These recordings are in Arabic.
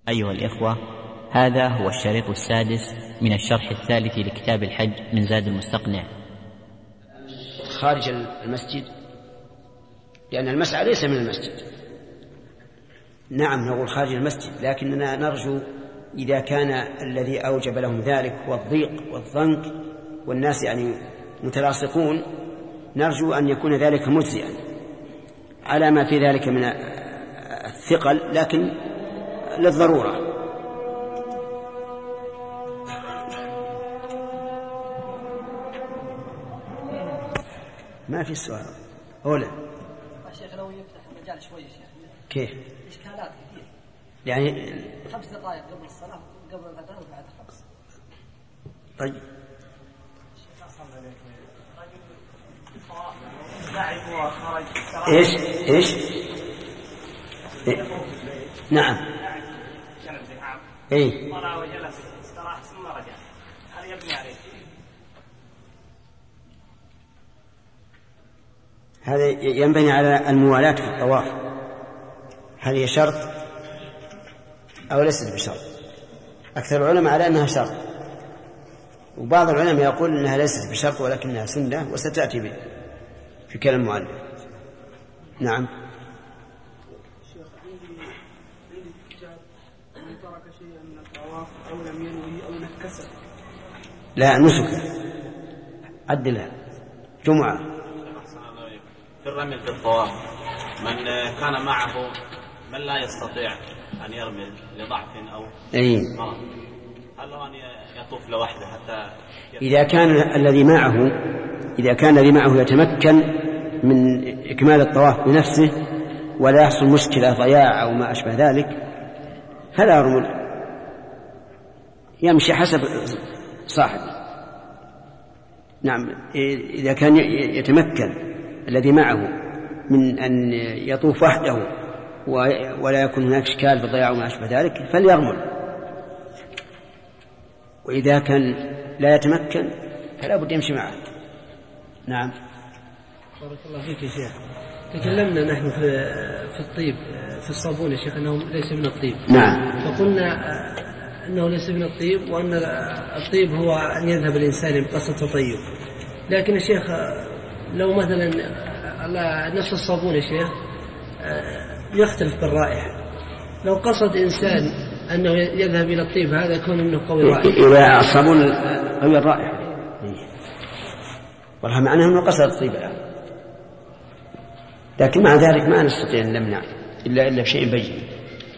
أيها الإخوة، هذا هو الشريط السادس من الشرح الثالث لكتاب الحج من زاد المستقنع. خارج المسجد، لأن المسعى ليس من المسجد. نعم نقول خارج المسجد، لكننا نرجو إذا كان الذي أوجب لهم ذلك هو الضيق والضنك والناس يعني متلاصقون، نرجو أن يكون ذلك مجزئا على ما في ذلك من الثقل، لكن للضرورة. ما في سؤال أولا. الشيخ لو يفتح المجال شوي يا شيخ. كيف؟ إشكالات كثير. يعني 5 دقائق قبل الصلاة قبل الأذان وبعد 5. طيب. إيش؟ نعم. إيه. طلع وجلس استراح ثم رجع، هل يبني عليه؟ هذا ينبني على الموالاة في الطواف. هل هي شرط أو ليست بشرط؟ أكثر العلماء على أنها شرط، وبعض العلماء يقول أنها ليست بشرط ولكنها سنة وستأتي به في كلام المؤلف. نعم. شيخ عندي ترك شيئا من الطواف أو لم ينوي أو نكسه. لا نسك، عدلها جمعة. في الرمل في الطواف من كان معه من لا يستطيع أن يرمل لضعف أو مرض، هل له أن يطوف لوحده حتى إذا كان الذي معه يتمكن من إكمال الطواف بنفسه ولا يحصل مشكلة ضياع أو ما أشبه ذلك فلا يرمل، يمشي حسب صاحبه. نعم. إذا كان يتمكن الذي معه من أن يطوف وحده ولا يكون هناك إشكال في الضياع وما أشبه ذلك فليرمل، وإذا كان لا يتمكن فلا بد يمشي معه. نعم. بارك الله فيك يا شيخ. تكلمنا نحن في الطيب في الصابون يا شيخ أنه ليس من الطيب. نعم. فقلنا أنه ليس من الطيب، وأن الطيب هو أن يذهب الإنسان بقصد التطيب. لكن يا شيخ لو مثلا نفس الصابون يا شيخ يختلف بالرائحة، لو قصد إنسان أنه يذهب إلى الطيب هذا يكون أنه قوي الرائحة. إذا الصابون قوي الرائحة والله معناه أنه قصد الطيب الآن، لكن مع ذلك ما نستطيع أن نمنع إلا بشيء بين.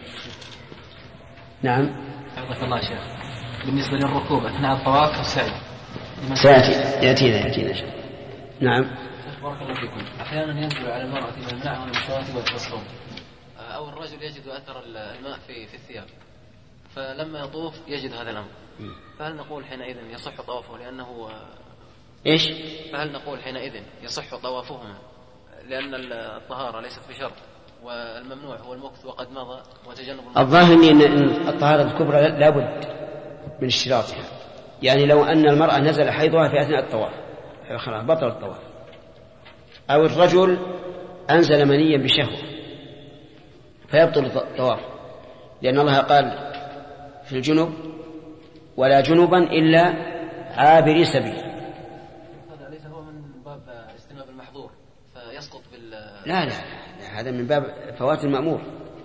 نعم. حفظك الله شيخ. بالنسبة للركوب أثناء الطواف والسعي يأتينا شيء. نعم. بارك الله فيكم. أحيانا ينزل على المرأة من الماء والمشوات والصوم، أو الرجل يجد أثر الماء في الثياب، فلما يطوف يجد هذا الأمر، فهل نقول حينئذ يصح طوافه لأنه إيش؟ فهل نقول حينئذ يصح طوافهما لأن الطهارة ليست بشرط والممنوع هو المكث وقد مضى وتجنب الظاهر أن الطهارة الكبرى لا بد من اشتراطها، يعني لو أن المرأة نزل حيضها في أثناء الطواف خلاص بطل الطواف، أو الرجل أنزل منيا بشهوة فيبطل الطواف، لأن الله قال في الجنب ولا جنبا إلا عابري سبيل. هذا ليس هو من باب اجتناب المحظور فيسقط لا هذا من باب فوات المأمور.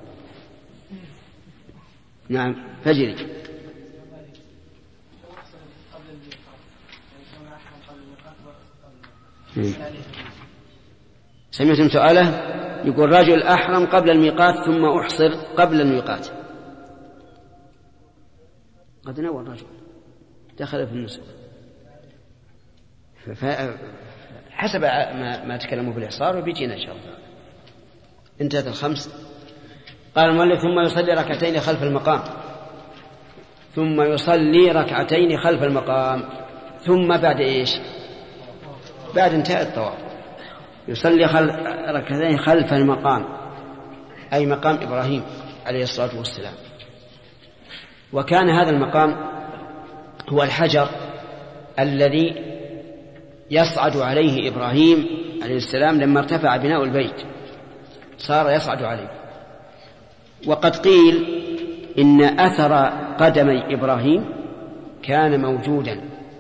نعم. فجري. سمعتم سؤاله يقول رجل أحرم قبل الميقات ثم أحصر قبل الميقات، قد نوى الرجل دخل في النسك، حسب ما تكلموا بالإحصار وبيجينا إن شاء الله. انتهت الخمس. قال المؤلف ثم يصلي ركعتين خلف المقام، ثم يصلي ركعتين خلف المقام، ثم بعد إيش؟ بعد انتهاء الطواف يصلي ركعتين خلف المقام، أي مقام إبراهيم عليه الصلاة والسلام. وكان هذا المقام هو الحجر الذي يصعد عليه إبراهيم عليه السلام لما ارتفع بناء البيت، صار يصعد عليه. وقد قيل إن أثر قدمي إبراهيم كان موجودا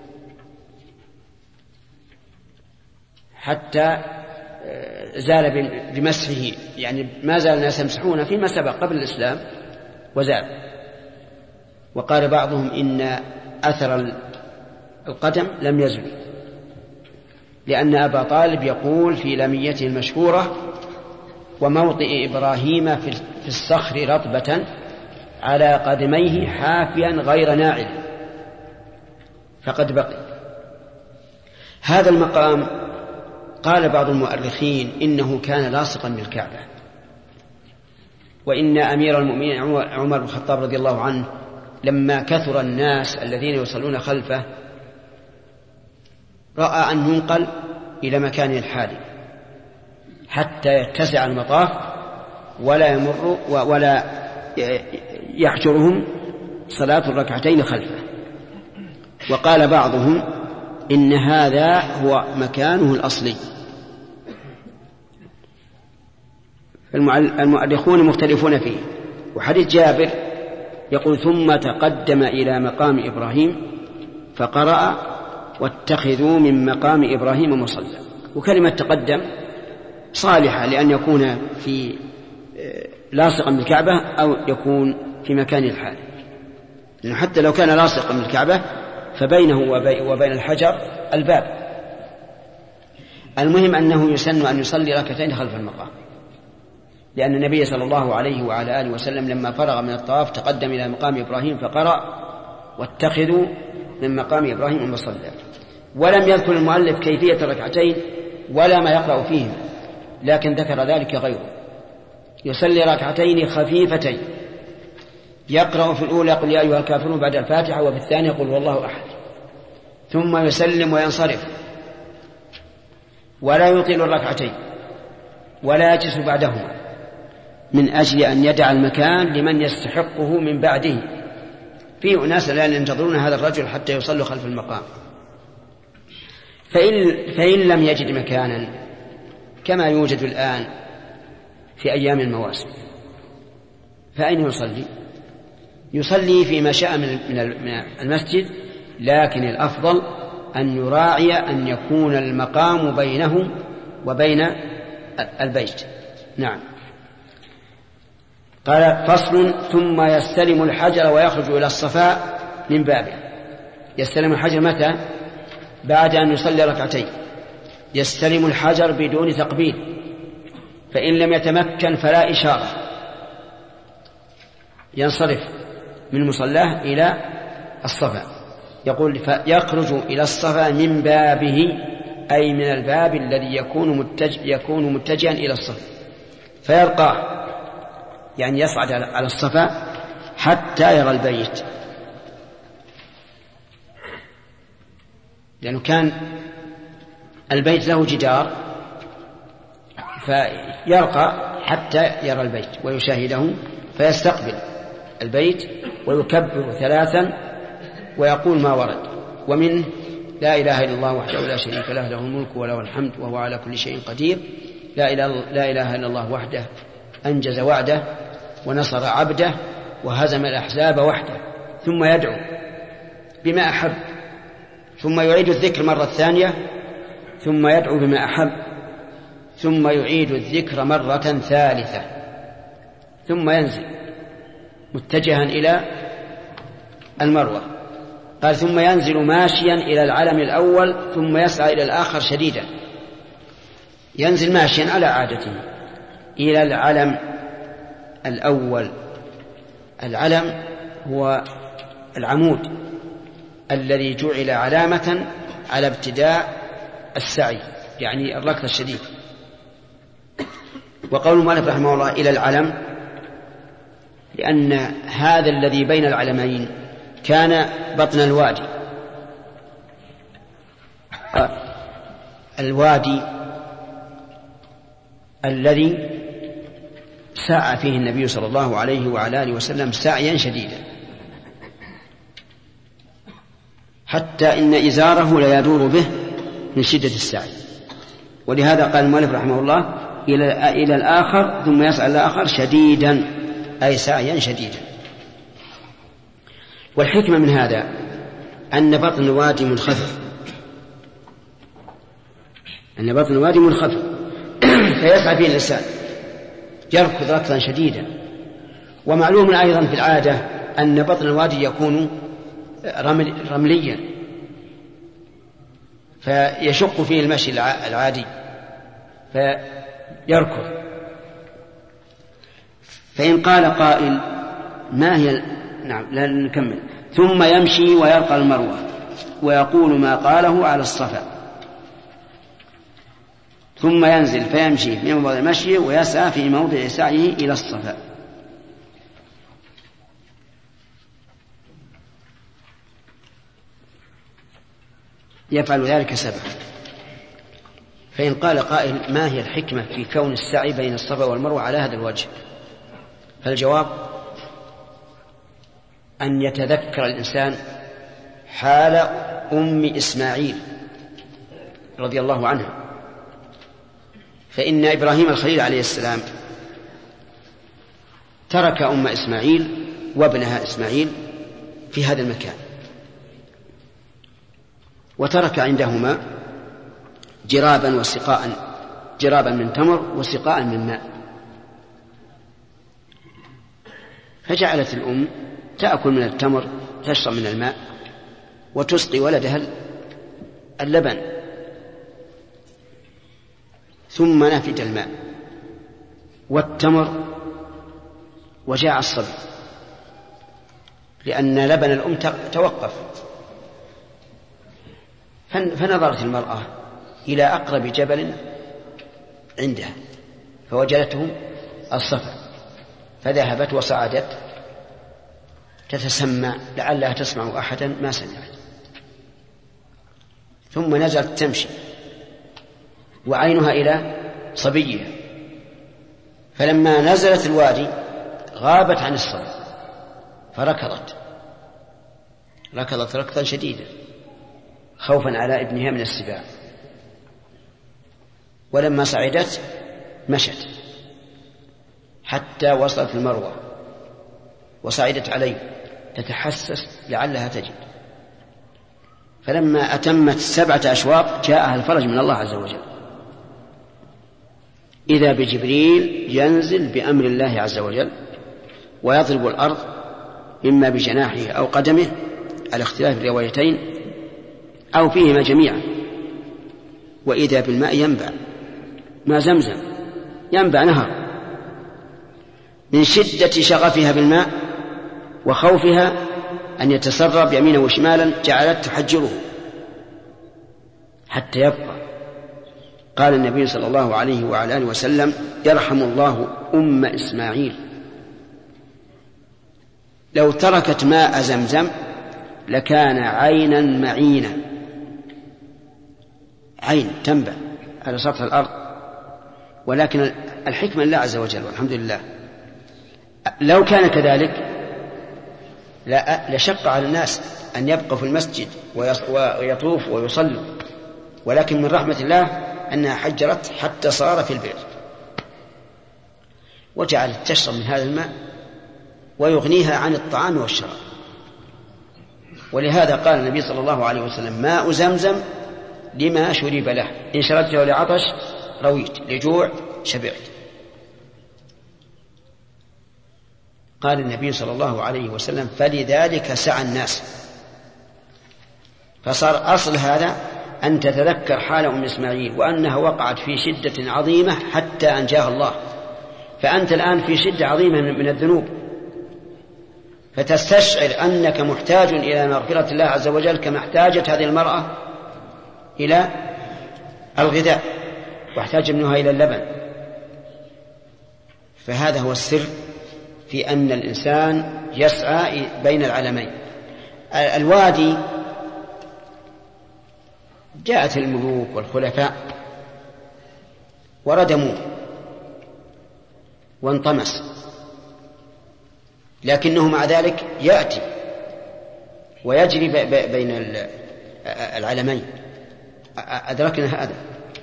حتى زال بمسحه، يعني ما زال الناس يمسحون فيما سبق قبل الإسلام وزال. وقال بعضهم إن أثر القدم لم يزل، لأن أبا طالب يقول في لاميته المشهورة: وموطئ إبراهيم في الصخر رطبة على قدميه حافيا غير ناعل، فقد بقي. هذا المقام قال بعض المؤرخين إنه كان لاصقا بالكعبة، وإن أمير المؤمنين عمر بن الخطاب رضي الله عنه لما كثر الناس الذين يصلون خلفه رأى أن ينقل إلى مكان الحالي حتى يتسع المطاف ولا يمر ولا يحجرهم صلاة الركعتين خلفه. وقال بعضهم إن هذا هو مكانه الأصلي. المؤرخون مختلفون فيه. وحديث جابر يقول: ثم تقدم إلى مقام إبراهيم فقرأ: واتخذوا من مقام إبراهيم مصلى. وكلمة تقدم صالحة لأن يكون في لاصقا بالكعبة أو يكون في مكان الحال، لأنه حتى لو كان لاصقا بالكعبة فبينه وبين الحجر الباب. المهم أنه يسن أن يصلي ركعتين خلف المقام، لأن النبي صلى الله عليه وعلى آله وسلم لما فرغ من الطواف تقدم إلى مقام إبراهيم فقرأ: واتخذوا من مقام إبراهيم مصلى. ولم يذكر المؤلف كيفية الركعتين ولا ما يقرأ فيهم، لكن ذكر ذلك غيره. يصلي ركعتين خفيفتين، يقرأ في الأولى: قل يا أيها الكافرون بعد الفاتحة، وفي الثانية: قل هو الله أحد، ثم يسلم وينصرف، ولا يطيل الركعتين ولا يجلس بعدهما، من أجل أن يدع المكان لمن يستحقه من بعده. فيه أناس لا ينتظرون هذا الرجل حتى يصلوا خلف المقام. فإن لم يجد مكانا كما يوجد الآن في أيام المواسم، فأين يصلي؟ يصلي فيما شاء من المسجد، لكن الأفضل أن يراعي أن يكون المقام بينه وبين البيت. نعم. قال: فصل: ثم يستلم الحجر ويخرج إلى الصفاء من بابه. يستلم الحجر متى؟ بعد أن يصلي ركعتين. يستلم الحجر بدون تقبيل، فإن لم يتمكن فلا إشارة، ينصرف من مصلاه إلى الصفا. يقول: فيخرج إلى الصفا من بابه، أي من الباب الذي يكون متجها إلى الصفا، فيرقاه، يعني يصعد على الصفا حتى يرى البيت، لأنه كان البيت له جدار، فيرقى حتى يرى البيت ويشاهده، فيستقبل البيت ويكبر 3 ويقول ما ورد، ومنه: لا إله إلا الله وحده لا شريك له، له الملك وله الحمد وهو على كل شيء قدير، لا إله إلا الله وحده أنجز وعده ونصر عبده وهزم الأحزاب وحده. ثم يدعو بما أحب، ثم يعيد الذكر مرة ثانية، ثم يدعو بما أحب، ثم يعيد الذكر مرة ثالثة، ثم ينزل متجها إلى المروة. قال: ثم ينزل ماشيا إلى العلم الأول، ثم يسعى إلى الآخر شديدا. ينزل ماشيا على عادته إلى العلم الأول. العلم هو العمود الذي جعل علامة على ابتداء السعي، يعني الركض الشديد. وقول المؤلف رحمه الله إلى العلم، لأن هذا الذي بين العلمين كان بطن الوادي. الوادي الذي سعى فيه النبي صلى الله عليه وعلى آله وسلم سعيا شديدا، حتى إن إزاره لا يدور به من شدة السعي. ولهذا قال المؤلف رحمه الله: إلى الآخر، ثم يسعى الآخر شديدا، أي سعيا شديدا. والحكمة من هذا أن بطن الوادي منخفض، فيسعى فيه الإنسان يركض ركضا شديدا. ومعلوم أيضا في العادة أن بطن الوادي يكون رمليا فيشق فيه المشي العادي فيركض. فإن قال قائل ما هي لا نكمل. ثم يمشي ويرقى المروة ويقول ما قاله على الصفا، ثم ينزل فيمشي في موضع المشي ويسعى في موضع سعيه إلى الصفا. يفعل ذلك 7. فإن قال قائل ما هي الحكمة في كون السعي بين الصفا والمروة على هذا الوجه؟ فالجواب أن يتذكر الإنسان حال أم إسماعيل رضي الله عنها، فإن إبراهيم الخليل عليه السلام ترك أم إسماعيل وابنها إسماعيل في هذا المكان، وترك عندهما جرابا وسقاء، جرابا من تمر وسقاء من ماء. فجعلت الأم تأكل من التمر تشرب من الماء وتسقي ولدها اللبن، ثم نفد الماء والتمر وجاع الصبي، لأن لبن الأم توقف. فنظرت المرأة إلى أقرب جبل عندها فوجدته الصفا، فذهبت وصعدت تتسمع لعلها تسمع أحدا ما سمعت، ثم نزلت تمشي وعينها إلى صبيها، فلما نزلت الوادي غابت عن الصبي فركضت ركضا شديدا خوفا على ابنها من السباع. ولما صعدت مشت حتى وصلت المروة وصعدت عليه تتحسس لعلها تجد، فلما أتمت 7 أشواط جاءها الفرج من الله عز وجل، إذا بجبريل ينزل بأمر الله عز وجل ويضرب الأرض إما بجناحه أو قدمه على اختلاف الروايتين أو فيهما جميعا، وإذا بالماء ينبع ما زمزم ينبع نهر. من شدة شغفها بالماء وخوفها أن يتسرب يمينا وشمالا جعلت تحجره حتى يبقى. قال النبي صلى الله عليه وعلى آله وسلم يرحم الله أم إسماعيل، لو تركت ماء زمزم لكان عينا معينا، عين تنبع على سطح الأرض، ولكن الحكمة لله عز وجل والحمد لله. لو كان كذلك لشق على الناس أن يبقوا في المسجد ويطوف ويصلوا، ولكن من رحمة الله أنها حجرت حتى صار في البئر وجعلت تشرب من هذا الماء ويغنيها عن الطعام والشراب. ولهذا قال النبي صلى الله عليه وسلم ماء زمزم لما شرب له، إن شربته لعطش رويت، لجوع شبعت. قال النبي صلى الله عليه وسلم فلذلك سعى الناس. فصار أصل هذا أن تتذكر حال أم إسماعيل وأنها وقعت في شدة عظيمة حتى أنجاها الله، فأنت الآن في شدة عظيمة من الذنوب، فتستشعر أنك محتاج إلى مغفرة الله عز وجل كما احتاجت هذه المرأة إلى الغذاء واحتاج ابنها إلى اللبن. فهذا هو السر في أن الإنسان يسعى بين العلمين. الوادي جاءت الملوك والخلفاء وردموا وانطمس، لكنه مع ذلك يأتي ويجري بين العلمين. أدركنا هذا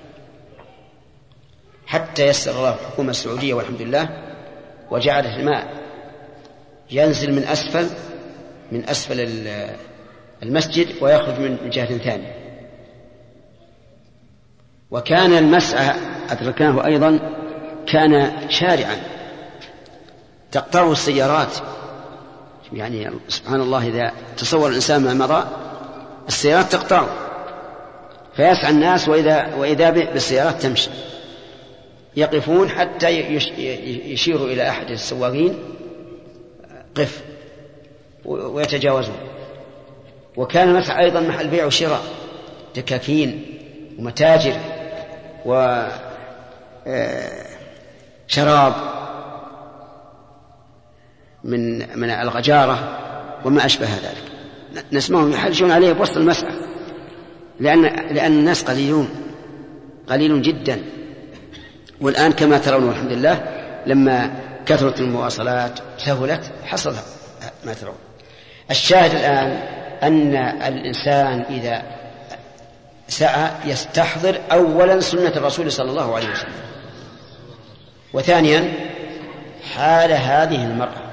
حتى يسر الله الحكومة السعودية والحمد لله، وجعلت الماء ينزل من أسفل من أسفل المسجد ويخرج من جهة ثانية. وكان المسعى أدركناه أيضا كان شارعا تقطعه السيارات، يعني سبحان الله إذا تصور الإنسان ما مضى السيارات تقطعه فيسعى الناس وإذا بالسيارات تمشي، يقفون حتى يشيروا إلى أحد السواقين قف ويتجاوزون. وكان المسعى أيضا محل بيع وشراء، دكاكين ومتاجر وشراب من الغجارة وما أشبه ذلك، نسمعهم يحلشون عليه بوسط المسعى، لأن الناس قليلون جدا. والآن كما ترون والحمد لله لما كثرت المواصلات سهلت حصل ما ترون. الشاهد الآن أن الإنسان إذا سعى يستحضر أولا سنة الرسول صلى الله عليه وسلم، وثانيا حال هذه المرأة.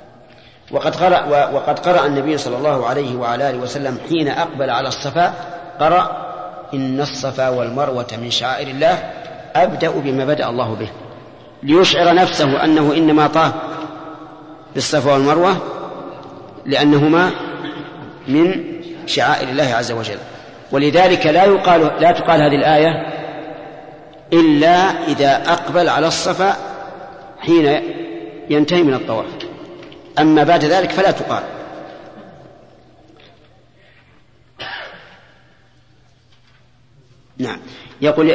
وقد قرأ النبي صلى الله عليه وعلى آله وسلم حين أقبل على الصفا قرأ إن الصفا والمروة من شعائر الله أبدأ بما بدأ الله به، ليشعر نفسه أنه إنما طاف بالصفا والمروة لأنهما من شعائر الله عز وجل. ولذلك لا تقال هذه الآية إلا إذا أقبل على الصفا حين ينتهي من الطواف، أما بعد ذلك فلا تقال. نعم، يقول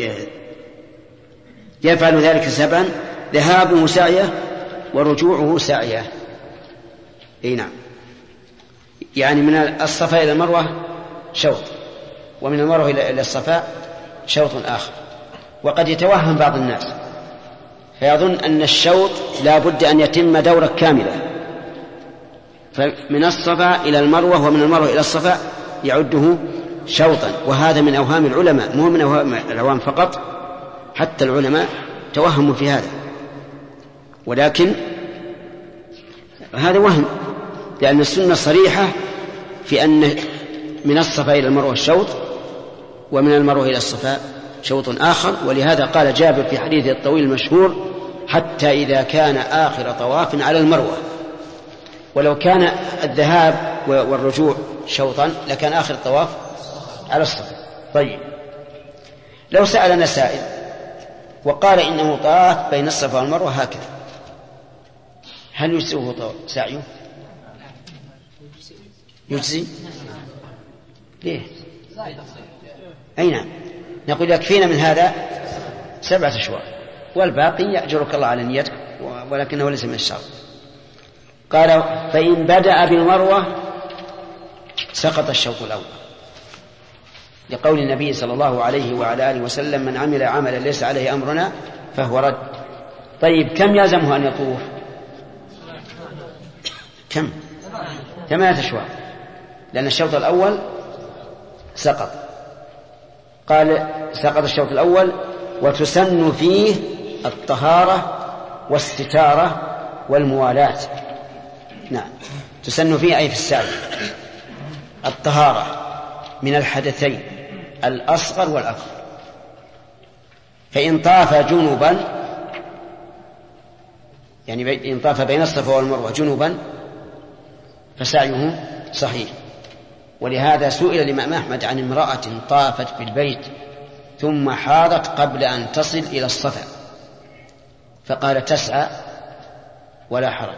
يفعل ذلك 7 ذهابه سعيه ورجوعه سعيه. اي نعم، يعني من الصفا إلى المروة شوط، ومن المروة إلى الصفا شوط آخر. وقد يتوهم بعض الناس فيظن أن الشوط لا بد أن يتم دورة كاملة، فمن الصفا إلى المروة ومن المروة إلى الصفا يعده شوطا، وهذا من أوهام العلماء، مو من أوهام العوام فقط، حتى العلماء توهموا في هذا. ولكن هذا وهم، لأن السنة صريحة في أن من الصفا إلى المروة شوط، ومن المروة إلى الصفا شوط آخر. ولهذا قال جابر في حديثه الطويل المشهور حتى إذا كان آخر طواف على المروة. ولو كان الذهاب والرجوع شوطا لكان آخر الطواف على الصفا. طيب، لو سألنا سائل وقال إنه طاف بين الصفا والمروة هكذا، هل يجزئه سعيه؟ يجزي؟ ليه؟ أي نعم، نقول يكفينا من هذا 7 أشواط، والباقي يأجرك الله على نيتك، ولكنه ليس من الشرط. قال فإن بدأ بالمروة سقط الشوط الأول، لقول النبي صلى الله عليه وعلى آله وسلم من عمل عملا ليس عليه أمرنا فهو رد. طيب، كم يلزمه أن يطوف؟ كم؟ 8 أشواط، لأن الشوط الأول سقط. قال سقط الشوط الأول، وتسن فيه الطهارة والستارة والموالاة. نعم، تسن فيه أي في السعي الطهارة من الحدثين الأصغر والأكبر. فإن طاف جنبا، يعني إن طاف بين الصفا والمروة جنبا فسعيه صحيح. ولهذا سئل الإمام أحمد عن امرأة طافت بالبيت ثم حاضت قبل أن تصل إلى الصفا، فقال تسعى ولا حرج.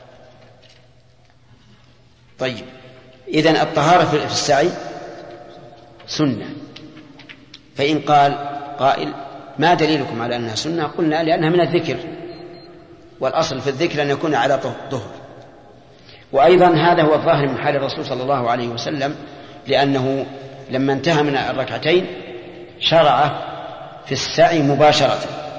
طيب، إذن الطهارة في السعي سنة. فإن قال قائل ما دليلكم على أنها سنة؟ قلنا لأنها من الذكر، والأصل في الذكر أن يكون على طهر. وأيضا هذا هو الظاهر من حال الرسول صلى الله عليه وسلم، لأنه لما انتهى من الركعتين شرع في السعي مباشرة.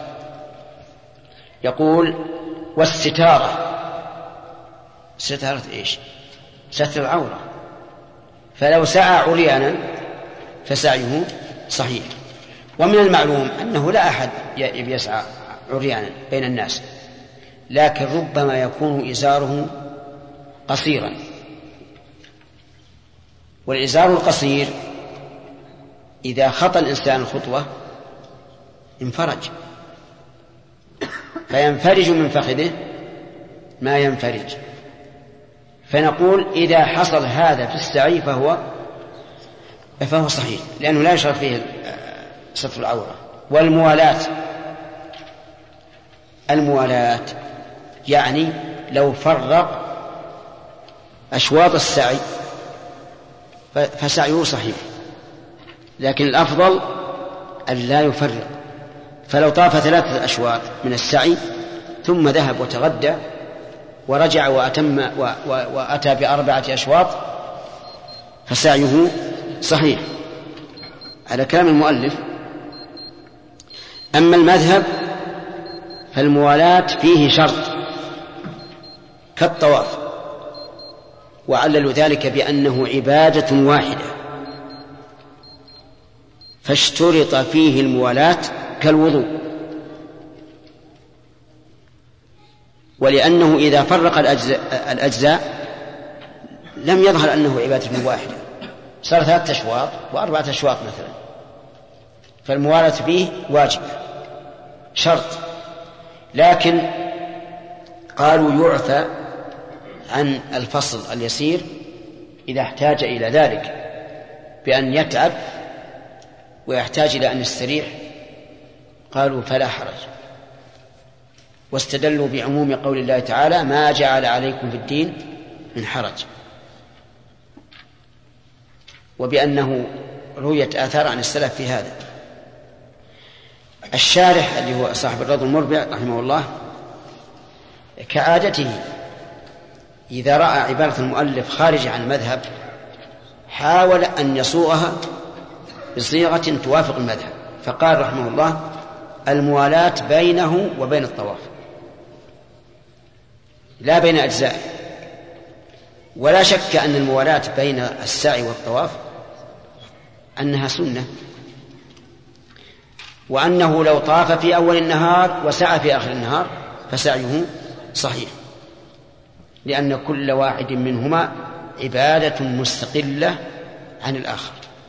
يقول والستارة، ستارة إيش؟ ستر العورة. فلو سعى عريانا فسعيه صحيح. ومن المعلوم أنه لا أحد يسعى عريانا بين الناس، لكن ربما يكون إزاره قصيرا والإزار القصير إذا خطى الإنسان الخطوة انفرج، فينفرج من فخذه ما ينفرج. فنقول إذا حصل هذا في السعي فهو صحيح، لأنه لا يشرف فيه ستر العورة. الموالاة يعني لو فرق أشواط السعي فسعيه صحيح، لكن الأفضل أن لا يفرق. فلو طاف 3 أشواط من السعي ثم ذهب وتغدى ورجع وأتى ب4 أشواط فسعيه صحيح على كلام المؤلف. أما المذهب فالموالاة فيه شرط كالطواف، وعللوا ذلك بأنه عبادة واحدة، فاشترط فيه الموالاة كالوضوء. ولأنه إذا فرق الأجزاء لم يظهر أنه عبادة واحدة، صار 3 أشواط و4 أشواط مثلا، فالموالاة فيه واجب شرط. لكن قالوا يعفى عن الفصل اليسير إذا احتاج إلى ذلك، بأن يتعب ويحتاج إلى أن يستريح، قالوا فلا حرج. واستدلوا بعموم قول الله تعالى ما جعل عليكم في الدين من حرج، وبأنه رويت آثار عن السلف في هذا. الشارح اللي هو صاحب الروض المربع رحمه الله كعادته إذا رأى عبارة المؤلف خارج عن المذهب حاول أن يصوغها بصيغة توافق المذهب، فقال رحمه الله الموالاة بينه وبين الطواف لا بين أجزائه. ولا شك أن الموالاة بين السعي والطواف أنها سنة، وأنه لو طاف في أول النهار وسعى في آخر النهار فسعيه صحيح، لأن كل واحد منهما عبادة مستقلة عن الآخر.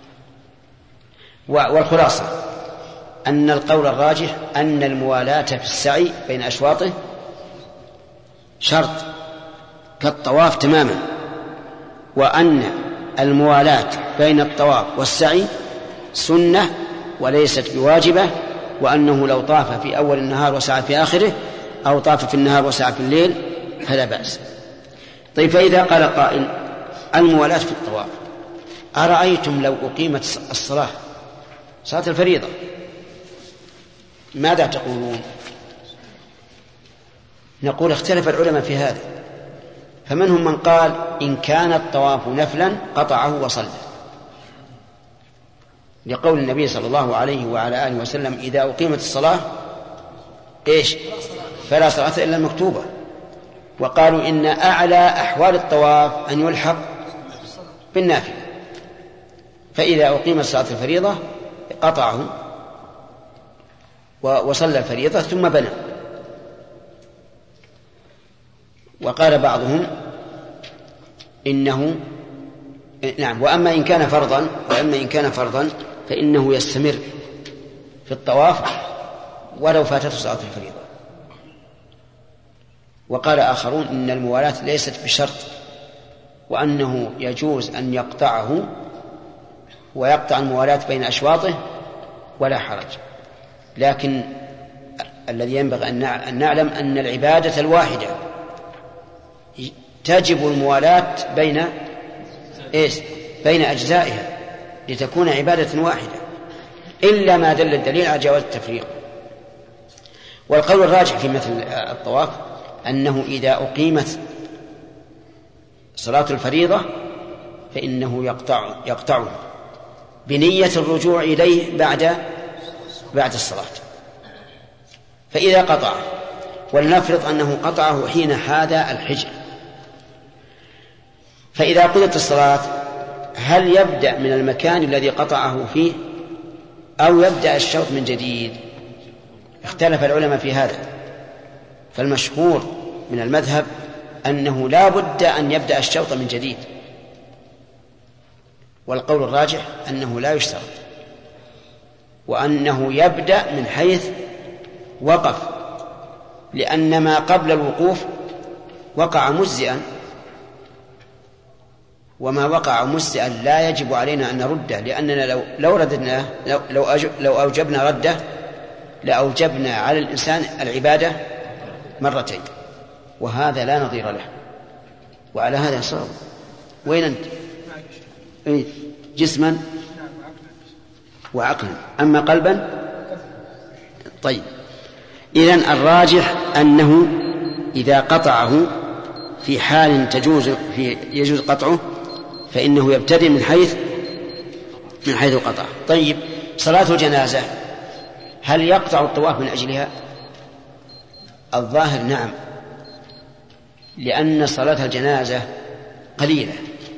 والخلاصة أن القول الراجح أن الموالاة في السعي بين أشواطه شرط كالطواف تماما، وأن الموالاة بين الطواف والسعي سنة وليست بواجبة، وأنه لو طاف في أول النهار وسعى في آخره أو طاف في النهار وسعى في الليل فلا بأس. طيب، فإذا قال قائل الموالاة في الطواف، أرأيتم لو أقيمت الصلاة صلاة الفريضة ماذا تقولون؟ نقول اختلف العلماء في هذا، فمنهم من قال إن كان الطواف نفلا قطعه وصلى، لقول النبي صلى الله عليه وعلى آله وسلم إذا أقيمت الصلاة فلا صلاة إلا المكتوبة. وقالوا إن أعلى أحوال الطواف أن يلحق بالنافلة، فإذا أقيمت صلاة الفريضة قطعه وصلى الفريضة ثم بنى. وقال بعضهم إنه نعم، وأما إن كان فرضا فإنه يستمر في الطواف ولو فاتته صلاة الفريضة. وقال آخرون إن الموالاة ليست بشرط، وأنه يجوز أن يقطعه ويقطع الموالاة بين أشواطه ولا حرج. لكن الذي ينبغي أن نعلم أن العبادة الواحدة تجب الموالاة بين أجزائها لتكون عبادة واحدة، إلا ما دل الدليل على جواز التفريق. والقول الراجح في مثل الطواف أنه إذا أقيمت صلاة الفريضة فإنه يقطعه بنية الرجوع إليه بعد الصلاة. فإذا قطع، ولنفرض أنه قطعه حين حاد الحجر، فإذا قضت الصلاة هل يبدأ من المكان الذي قطعه فيه أو يبدأ الشوط من جديد؟ اختلف العلماء في هذا، فالمشهور من المذهب أنه لا بد أن يبدأ الشوط من جديد، والقول الراجح أنه لا يشترط، وأنه يبدأ من حيث وقف، لأن ما قبل الوقوف وقع مجزئا، وما وقع مجزئا لا يجب علينا أن نرده، لأننا لو رددناه لو أوجبنا رده لأوجبنا على الإنسان العبادة مرتين، وهذا لا نظير له. وعلى هذا صار. وين أنت؟ جسما وعقلا، أما قلبا طيب. إذن الراجح أنه إذا قطعه في حال يجوز قطعه فإنه يبتدئ من حيث قطع. طيب، صلاة الجنازة هل يقطع الطواف من أجلها؟ الظاهر نعم، لأن صلاة الجنازة قليلة،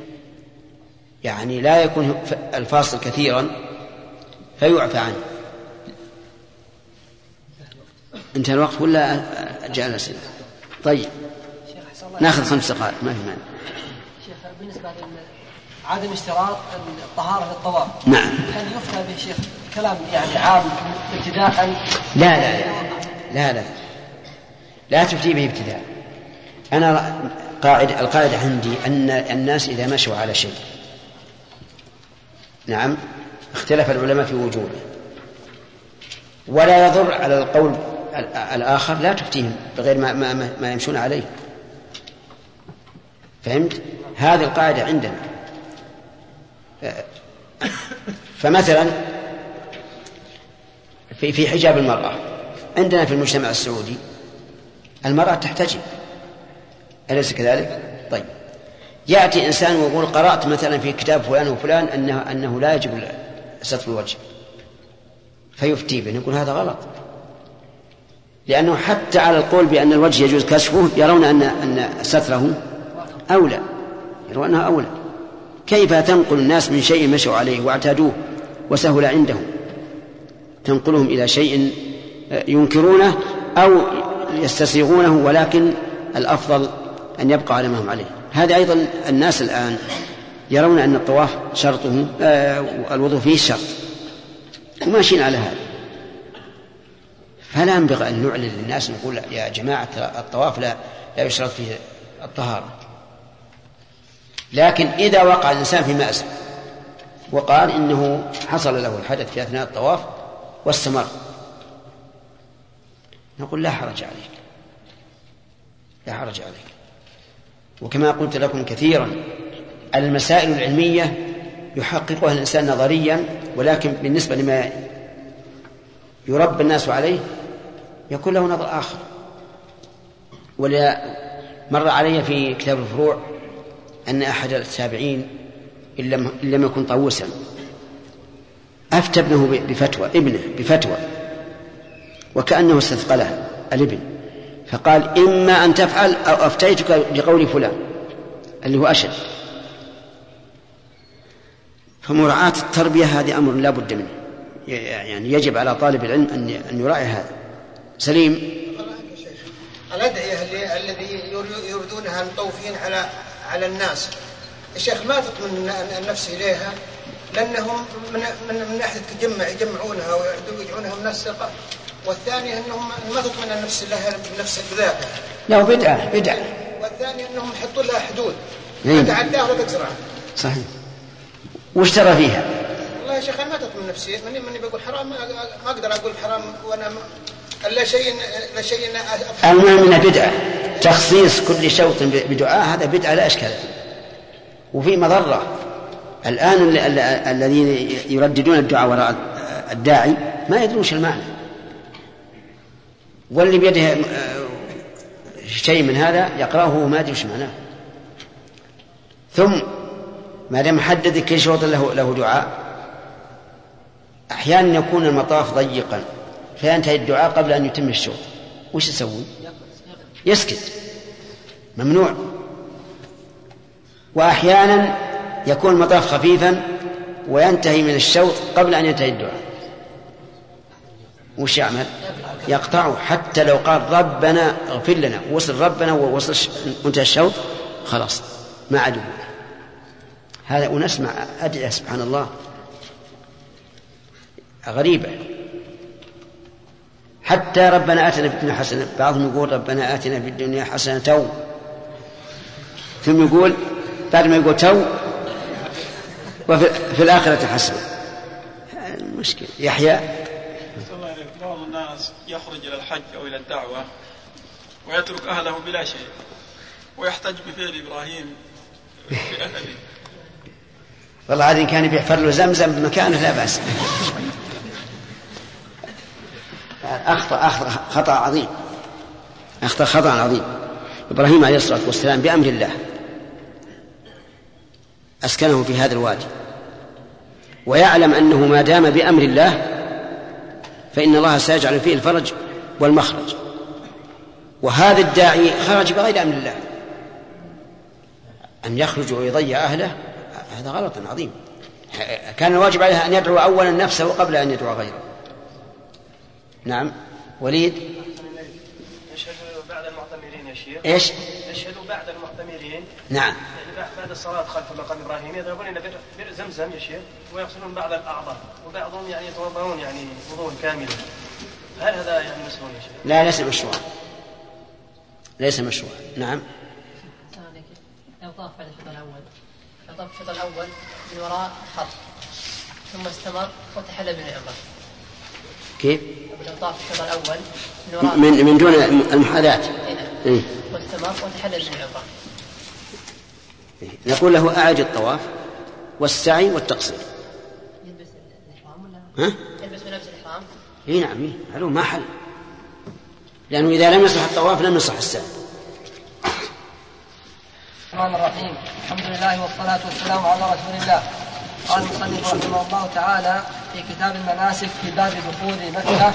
يعني لا يكون الفاصل كثيرا فيعفى عنه. انتهى الوقت ولا جاء الأسئلة؟ طيب ناخذ 5 دقائق ما في مانع. شيخ بالنسبة لعدم اشتراط الطهارة للطواف، نعم، هل يفتى به شيخ كلام يعني عام ابتداء؟ لا تفتي به ابتداء. أنا القاعدة عندي أن الناس إذا مشوا على شيء، نعم، اختلف العلماء في وجوده، ولا يضر على القول الآخر لا تفتيهم بغير ما يمشون عليه. فهمت؟ هذه القاعدة عندنا. فمثلا في حجاب المرأة عندنا في المجتمع السعودي المرأة تحتجب، أليس كذلك؟ طيب، يأتي إنسان ويقول قرأت مثلا في كتاب فلان وفلان أنه لا يجب ستر الوجه، فيفتي به، نقول هذا غلط، لأنه حتى على القول بأن الوجه يجوز كشفه يرون أن ستره أولى، يرون أنه أولى. كيف تنقل الناس من شيء مشوا عليه واعتادوه وسهل عندهم، تنقلهم إلى شيء ينكرونه أو يستسيغونه، ولكن الأفضل أن يبقى على ما هم عليه. هذا أيضا الناس الآن يرون أن الطواف شرطه الوضوء فيه شرط وماشيين على هذا، فلا ينبغي أن نعلن للناس نقول يا جماعة الطواف لا يشرط فيه الطهارة. لكن إذا وقع الإنسان في مأسى وقال إنه حصل له الحدث في أثناء الطواف واستمر، نقول لا حرج عليك، لا حرج عليك. وكما قلت لكم كثيرا المسائل العلمية يحققها الإنسان نظريا، ولكن بالنسبة لما يربى الناس عليه يكون له نظر آخر. ولا مر علي في كتاب الفروع أن أحد التابعين إن لم يكن طاووسا أفتى ابنه بفتوى وكأنه استثقله الابن، فقال إما أن تفعل أو أفتيتك بقول فلان اللي هو أشد. فمراعاة التربية هذه أمر لا بد منه، يعني يجب على طالب العلم أن يراعي هذا. سليم، الأدعية الذي يريدونها المطوفين على الناس، الشيخ ما تطمئن النفس إليها، لأنهم من ناحية يجمعونها ويجعلونها منسقة، والثاني أنهم ما تطمئن النفس لها بنفس بذاتها. لا بدعة. والثاني أنهم يحطون لها حدود لا تعداها ولا تكسرها. صحيح. وش ترى فيها؟ والله يا شيخ أنا ما تطمئن نفسي، مني بقول حرام، ما أقدر أقول حرام وأنا لا شيء المهم من بدعة. تخصيص كل شوط بدعاء هذا بدعة لا إشكال فيه، وفي مضرة. الآن الذين يرددون الدعاء وراء الداعي ما يدروش المعنى، واللي بيده شيء من هذا يقرأه وما يدروش معناه. ثم ما دام حدد كل شوط له دعاء، أحيانا يكون المطاف ضيقا فينتهي الدعاء قبل أن يتم الشوط، وش يسوي؟ يسكت، ممنوع. وأحيانا يكون المطاف خفيفا وينتهي من الشوط قبل أن ينتهي الدعاء، وش يعمل؟ يقطعه، حتى لو قال ربنا اغفر لنا، وصل ربنا ووصل انتهى الشوط خلاص ما عاد. هذا ونسمع أدعية سبحان الله غريبة. حتى ربنا آتنا في الدنيا حسنة، بعضهم يقول ربنا آتنا في الدنيا حسنة ثم يقول بعد ما يقول تو وفي الآخرة حسنة. المشكلة يحيى بعض الناس يخرج إلى الحج أو إلى الدعوة ويترك أهله بلا شيء ويحتج بفعل إبراهيم بأهله. والله عاد إن كان بيحفر له زمزم بمكانه لا بأس. أخطأ خطأ عظيم. إبراهيم عليه الصلاة والسلام بأمر الله أسكنه في هذا الوادي، ويعلم أنه ما دام بأمر الله فإن الله سيجعل فيه الفرج والمخرج. وهذا الداعي خرج بغير أمر الله، أن يخرج ويضيع أهله هذا غلط عظيم. كان الواجب عليه أن يدعو أولا نفسه قبل أن يدعو غيره. نعم وليد. يشهدوا بعد المعتمرين يا شيخ. إيش؟ يشهدوا بعد المعتمرين. نعم. بعد الصلاة خلف مقام إبراهيم يذهبون إلى بئر زمزم يا شيخ ويغسلون بعض الأعضاء وبعضهم يعني يتوضؤون يعني وضوء كاملا. هل هذا يعني مسنون يا شيخ؟ لا ليس مشروع. نعم. لو طاف بعد الشوط الأول من وراء خط ثم استمر وتحل بالعمرة. كيف؟ لو طاف الشوط الأول من وراء من دون المحاذاة. إيه؟ واستمر وتحل بالعمرة. نقول له أعد الطواف والسعي والتقصير. يلبس الإحرام ولا؟ ها؟ يلبس بنفس الإحرام؟ إيه نعم معلوم ما حل، لأنه إذا لم يصح الطواف لم يصح السعي. الرحمن الرحيم. الحمد لله والصلاة والسلام على رسول الله. قال المصنف رحمه الله تعالى في كتاب المناسك في باب دخول مكة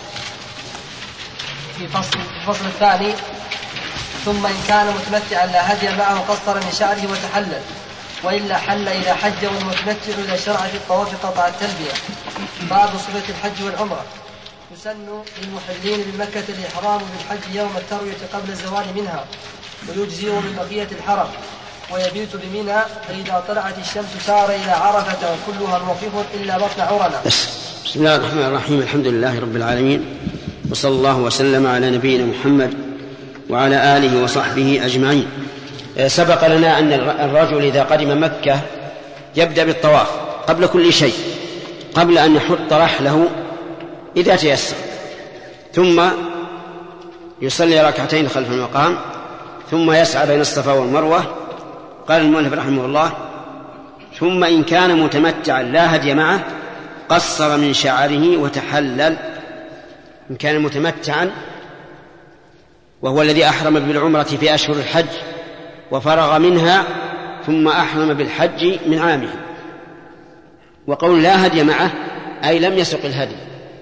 في الفصل الثاني: ثم إن كان متمتعا لا هدي معه قصر من شعره وتحلل، وإلا حل إذا حج والمتمتع إذا شرع في الطواف قطع التلبية. باب صفة الحج والعمرة. يسن للمحلين بمكة الإحرام بالحج يوم التروية قبل الزوال منها، ويجزئ من بقية الحرم، ويبيت بمنى، فإذا طلعت الشمس سار إلى عرفة وكلها موقف إلا بطن عرنة. بسم الله الرحمن الرحيم. الحمد لله رب العالمين، وصلى الله وسلم على نبينا محمد وعلى آله وصحبه أجمعين. سبق لنا أن الرجل إذا قدم مكة يبدأ بالطواف قبل كل شيء، قبل أن يحط رحله إذا تيسر، ثم يصلي ركعتين خلف المقام، ثم يسعى بين الصفا والمروة. قال المؤلف رحمه الله: ثم إن كان متمتعا لا هدي معه قصر من شعره وتحلل. إن كان متمتعا وهو الذي أحرم بالعمرة في أشهر الحج وفرغ منها ثم أحرم بالحج من عامه. وقول لا هدي معه أي لم يسق الهدي،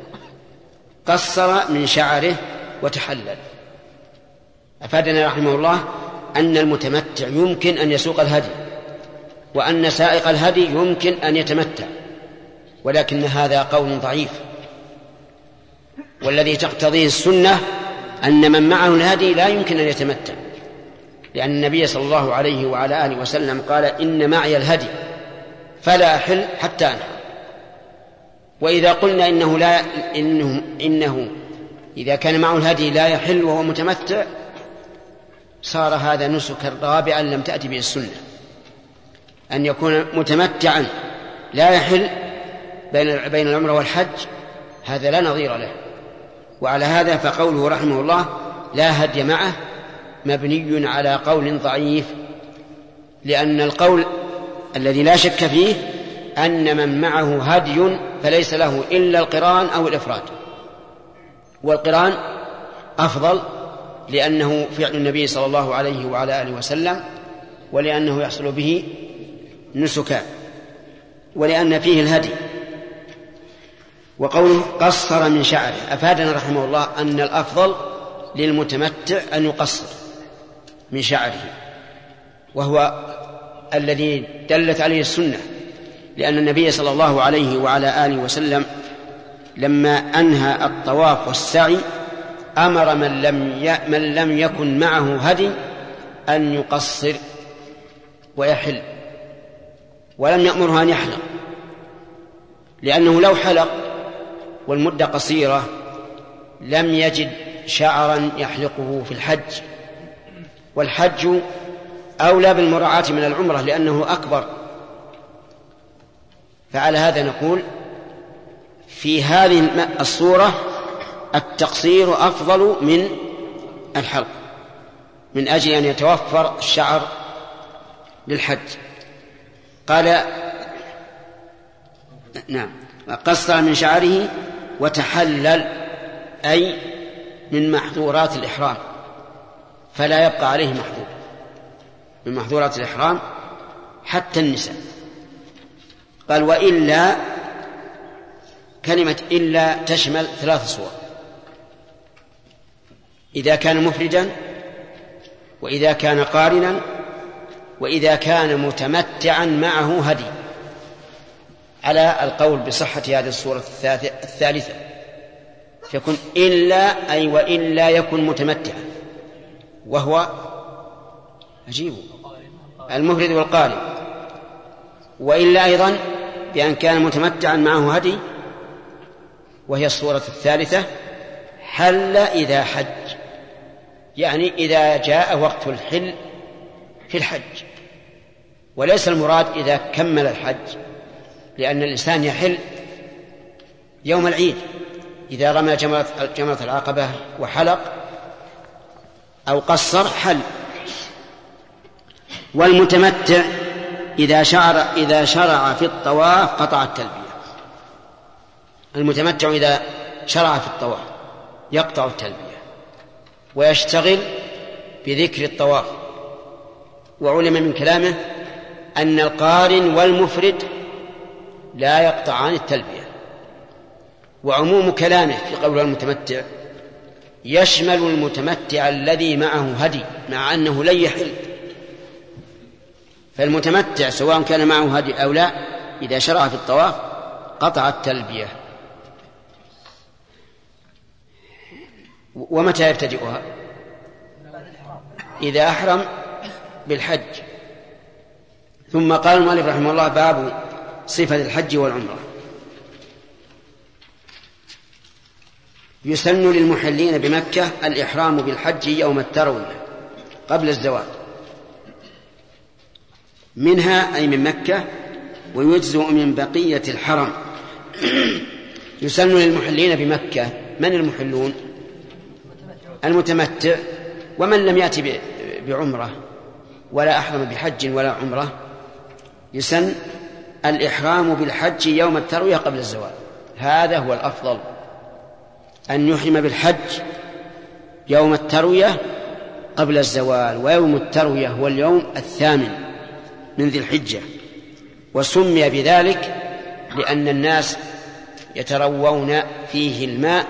قصر من شعره وتحلل. أفادنا رحمه الله أن المتمتع يمكن أن يسوق الهدي، وأن سائق الهدي يمكن أن يتمتع، ولكن هذا قول ضعيف، والذي تقتضيه السنة أن من معه الهدي لا يمكن أن يتمتع، لأن النبي صلى الله عليه وعلى آله وسلم قال: إن معي الهدي فلا أحل حتى أنحر. وإذا قلنا إنه إذا كان معه الهدي لا يحل وهو متمتع، صار هذا نسكا رابعا لم تأتي به السنة، أن يكون متمتعا لا يحل بين العمرة والحج، هذا لا نظير له. وعلى هذا فقوله رحمه الله لا هدي معه مبني على قول ضعيف، لأن القول الذي لا شك فيه أن من معه هدي فليس له إلا القران أو الإفراد، والقران أفضل لأنه فعل النبي صلى الله عليه وعلى آله وسلم، ولأنه يحصل به نسكا، ولأن فيه الهدي. وقوله قصر من شعره أفادنا رحمه الله أن الأفضل للمتمتع أن يقصر من شعره، وهو الذي دلت عليه السنة، لأن النبي صلى الله عليه وعلى آله وسلم لما أنهى الطواف والسعي أمر من لم يكن معه هدي أن يقصر ويحل، ولم يأمره أن يحلق، لأنه لو حلق والمدة قصيرة لم يجد شعرا يحلقه في الحج، والحج أولى بالمراعاة من العمرة لأنه أكبر. فعلى هذا نقول في هذه الصورة التقصير أفضل من الحلق من أجل أن يتوفر الشعر للحج. قال نعم قصر من شعره وتحلل أي من محظورات الإحرام، فلا يبقى عليه محظور من محظورات الإحرام حتى النساء. قال وإلا، كلمة إلا تشمل 3 صور: إذا كان مفردا، وإذا كان قارنا، وإذا كان متمتعا معه هدي، على القول بصحة هذه الصورة الثالثة، فيكون إلا أي وإلا يكون متمتعا، وهو عجيب المفرد والقارن. وإلا أيضا بأن كان متمتعا معه هدي، وهي الصورة الثالثة، حل إذا حج، يعني إذا جاء وقت الحل في الحج، وليس المراد إذا كمل الحج، لأن الإنسان يحل يوم العيد إذا رمى جمرة العقبة وحلق أو قصر حل. والمتمتع إذا شرع في الطواف قطع التلبية. المتمتع إذا شرع في الطواف يقطع التلبية ويشتغل بذكر الطواف. وعلم من كلامه أن القارن والمفرد لا يقطعان التلبية. وعموم كلامه في قول المتمتع يشمل المتمتع الذي معه هدي مع أنه لن يحل. فالمتمتع سواء كان معه هدي أو لا إذا شرع في الطواف قطع التلبية. ومتى يبتدئها؟ إذا أحرم بالحج. ثم قال المؤلف رحمه الله: باب صفة الحج والعمرة. يسن للمحلين بمكة الإحرام بالحج يوم التروية قبل الزواج، منها أي من مكة، ويجزئ من بقية الحرم. يسن للمحلين بمكة. من المحلون؟ المتمتع، ومن لم يأتي بعمرة ولا أحرم بحج ولا عمرة يسن الإحرام بالحج يوم التروية قبل الزواج. هذا هو الأفضل، أن يحرم بالحج يوم التروية قبل الزوال. ويوم التروية هو اليوم 8 من ذي الحجة، وسمي بذلك لأن الناس يتروون فيه الماء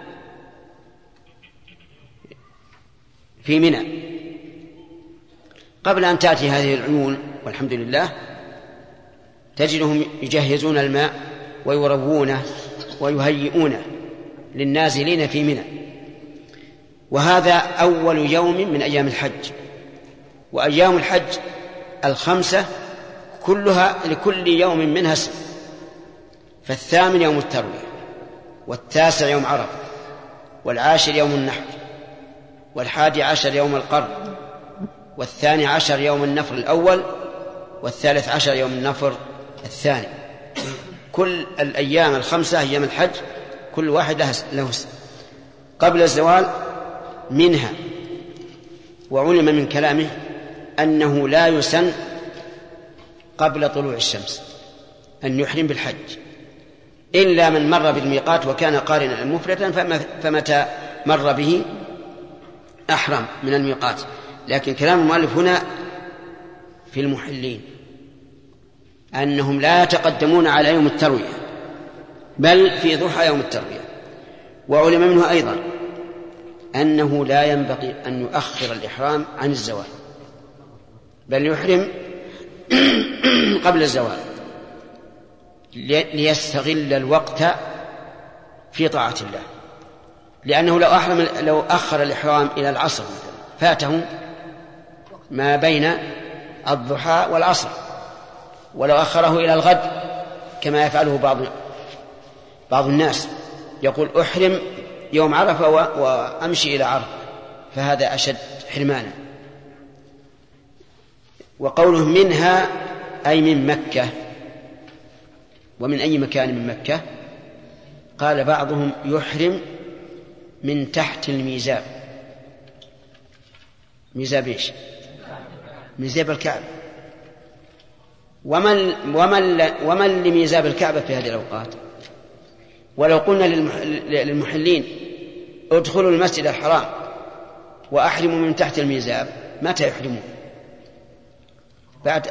في منى. قبل أن تأتي هذه العيون والحمد لله تجدهم يجهزون الماء ويروونه ويهيئونه للنازلين في منى. وهذا أول يوم من أيام الحج. وأيام الحج 5 كلها لكل يوم منها اسم. ف8 يوم التروية، وال9 يوم عرفة، وال10 يوم النحر، وال11 يوم القرن، وال12 يوم النفر الأول، وال13 يوم النفر الثاني. كل الأيام 5 أيام الحج كل واحد له اسم. قبل الزوال منها. وعلم من كلامه أنه لا يسن قبل طلوع الشمس أن يحرم بالحج إلا من مر بالميقات وكان قارنا مفردا، فمتى مر به أحرم من الميقات. لكن كلام المؤلف هنا في المحلين أنهم لا يتقدمون على يوم التروية بل في ضحى يوم التروية. وعلم منه أيضا أنه لا ينبغي أن يؤخر الإحرام عن الزوال بل يحرم قبل الزوال ليستغل الوقت في طاعة الله. لأنه لو أخر الإحرام إلى العصر فاته ما بين الضحى والعصر، ولو أخره إلى الغد كما يفعله بعض الناس، يقول أحرم يوم عرفة وأمشي إلى عرفة، فهذا أشد حرمانا. وقوله منها أي من مكة، ومن أي مكان من مكة؟ قال بعضهم يحرم من تحت الميزاب. ميزاب إيش؟ ميزاب الكعبة. ومن لميزاب الكعبة في هذه الأوقات؟ ولو قلنا للمحلين ادخلوا المسجد الحرام وأحرموا من تحت الميزاب، متى يحرمون؟ بعد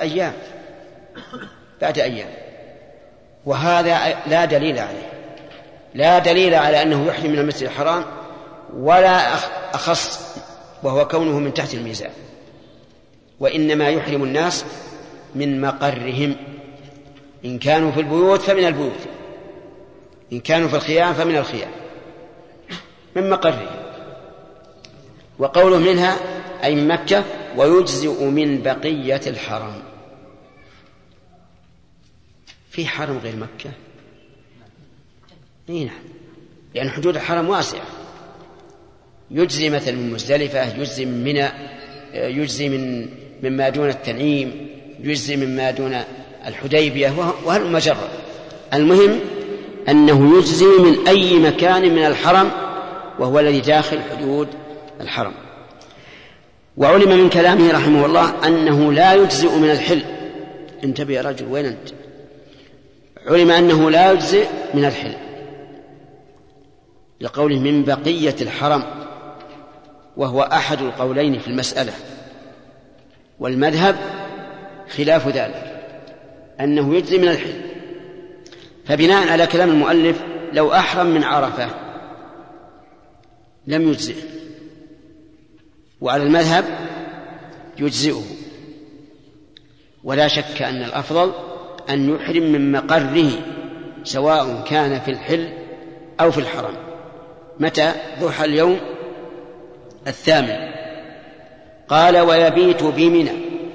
أيام. وهذا لا دليل عليه، لا دليل على أنه يحرم من المسجد الحرام، ولا أخص وهو كونه من تحت الميزاب. وإنما يحرم الناس من مقرهم، إن كانوا في البيوت فمن البيوت، إن كانوا في الخيام فمن الخيام، من مقرهم. وقوله منها أي من مكة، ويجزئ من بقية الحرم. في حرم غير مكة؟ نعم، لأن حدود الحرم واسعة. يجزي مثل من مزدلفة، يجزي من منى، يجزي مما دون التنعيم، يجزي مما دون الحديبية، وهل مجرد. المهم أنه يجزي من أي مكان من الحرم، وهو الذي داخل حدود الحرم. وعلم من كلامه رحمه الله أنه لا يجزئ من الحل. انتبه يا رجل، وين أنت؟ علم أنه لا يجزئ من الحل لقوله من بقية الحرم، وهو أحد القولين في المسألة، والمذهب خلاف ذلك، أنه يجزئ من الحل. فبناء على كلام المؤلف لو أحرم من عرفة لم يجزئ، وعلى المذهب يجزئه. ولا شك أن الأفضل أن يحرم من مقره، سواء كان في الحل أو في الحرم. متى؟ ضحى اليوم 8. قال ويبيت بمنى،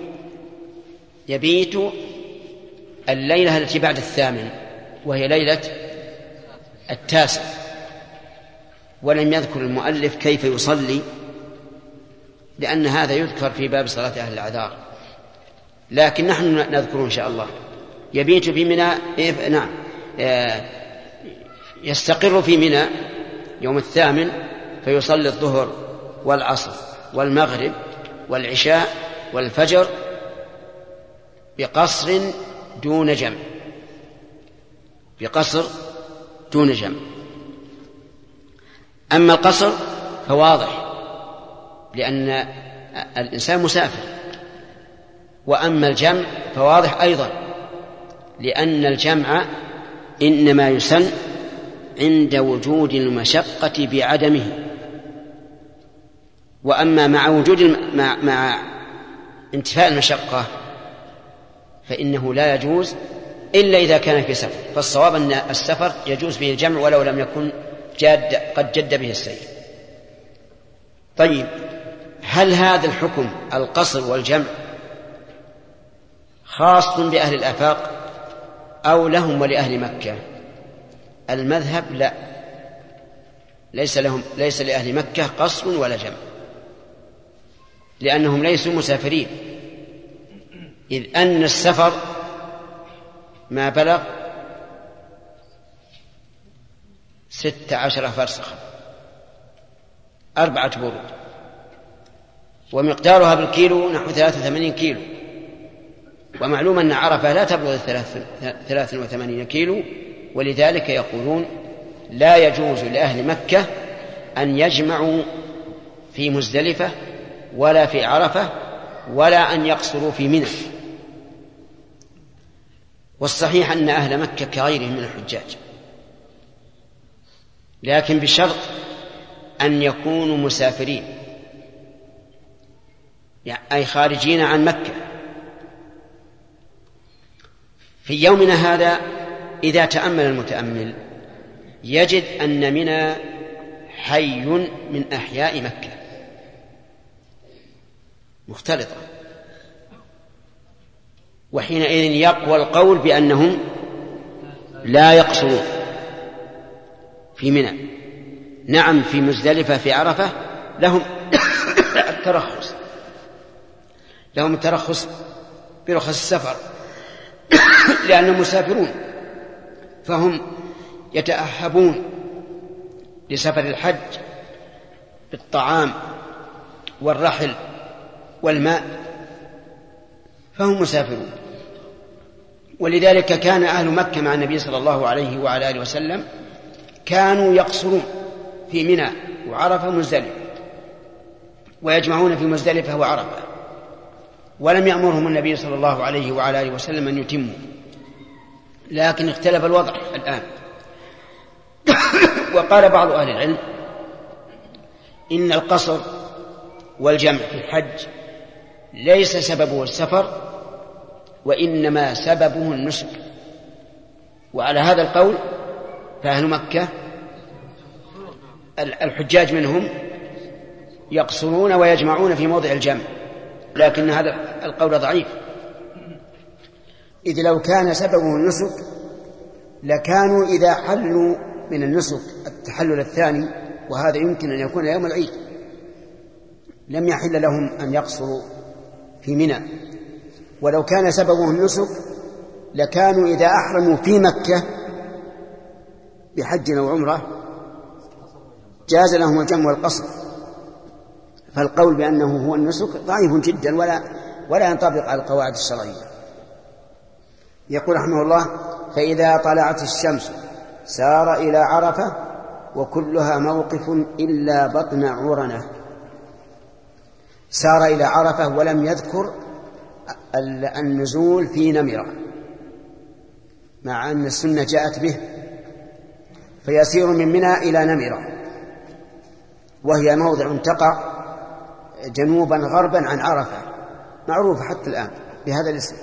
يبيت الليلة التي بعد 8، وهي ليلة 9. ولم يذكر المؤلف كيف يصلي، لأن هذا يذكر في باب صلاة أهل الأعذار، لكن نحن نذكره إن شاء الله. يبيت في منى، نعم، يستقر في منى يوم 8، فيصلي الظهر والعصر والمغرب والعشاء والفجر بقصر دون جمع، بقصر دون جمع. أما القصر فواضح، لأن الإنسان مسافر. وأما الجمع فواضح أيضا، لأن الجمع إنما يسن عند وجود المشقة بعدمه. وأما مع انتفاء المشقة فإنه لا يجوز إلا إذا كان في سفر. فالصواب أن السفر يجوز به الجمع ولو لم يكن قد جد به السير. طيب، هل هذا الحكم القصر والجمع خاص بأهل الآفاق أو لهم ولأهل مكة؟ المذهب لا، ليس لأهل مكة قصر ولا جمع، لأنهم ليسوا مسافرين، إذ أن السفر ما بلغ 16 فرسخا 4 برود، ومقدارها بالكيلو نحو 83 كيلو. ومعلوم أن عرفة لا تبلغ 83 كيلو، ولذلك يقولون لا يجوز لأهل مكة أن يجمعوا في مزدلفة ولا في عرفة ولا أن يقصروا في منى. والصحيح أن أهل مكة كغيرهم من الحجاج، لكن بشرط أن يكونوا مسافرين، أي خارجين عن مكة. في يومنا هذا إذا تأمل المتأمل يجد أن منى حي من أحياء مكة مختلطة، وحينئذ يقوى القول بأنهم لا يقصرون في منى. نعم في مزدلفة في عرفة لهم الترخص برخص السفر لأنهم مسافرون، فهم يتأهبون لسفر الحج بالطعام والرحل والماء، فهم مسافرون. ولذلك كان أهل مكة مع النبي صلى الله عليه وعلى آله وسلم كانوا يقصرون في منى وعرفة مزدلفة، ويجمعون في مزدلفة وعرفة، ولم يأمرهم النبي صلى الله عليه وعلى آله وسلم أن يتموا، لكن اختلف الوضع الآن. وقال بعض أهل العلم إن القصر والجمع في الحج ليس سببه السفر، وإنما سببه النسك. وعلى هذا القول فأهل مكة الحجاج منهم يقصرون ويجمعون في موضع الجمع، لكن هذا القول ضعيف، إذ لو كان سببه النسك لكانوا إذا حلوا من النسك التحلل الثاني، وهذا يمكن أن يكون يوم العيد، لم يحل لهم أن يقصروا في منى. ولو كان سببه النسك لكانوا إذا أحرموا في مكة بحج أو عمرة جاز لهم الجمع والقصر. فالقول بأنه هو النسك ضعيف جدا ولا ينطبق على القواعد الشرعية. يقول رحمه الله: فإذا طلعت الشمس سار إلى عرفة وكلها موقف إلا بطن عرنة. سار إلى عرفة ولم يذكر النزول في نمرة، مع أن السنة جاءت به، فيسير من منى إلى نمرة، وهي موضع تقع جنوبا غربا عن عرفة، معروف حتى الآن بهذا الاسم.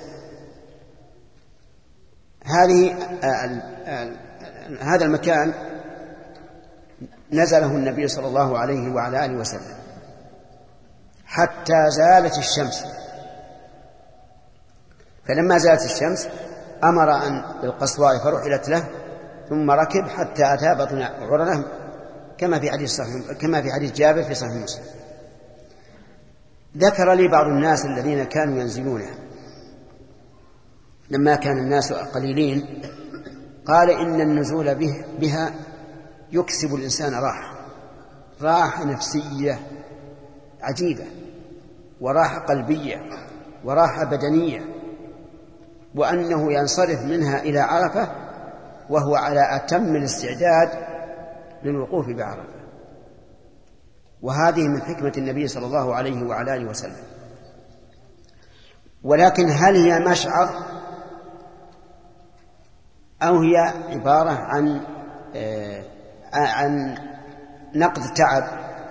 هذا المكان نزله النبي صلى الله عليه وعلى آله وسلم حتى زالت الشمس، فلما زالت الشمس أمر بالقصواء فرحلت له، ثم ركب حتى أتى بطن عرنة كما في حديث جابر في صحيح مسلم. ذكر لي بعض الناس الذين كانوا ينزلونه لما كان الناس قليلين، قال إن النزول بها يكسب الإنسان راحة نفسية عجيبة، وراحة قلبية، وراحة بدنية، وأنه ينصرف منها إلى عرفة وهو على أتم الاستعداد للوقوف بعرفة. وهذه من حكمة النبي صلى الله عليه وعلى آله وسلم. ولكن هل هي مشعر أو هي عبارة عن نقد تعب؟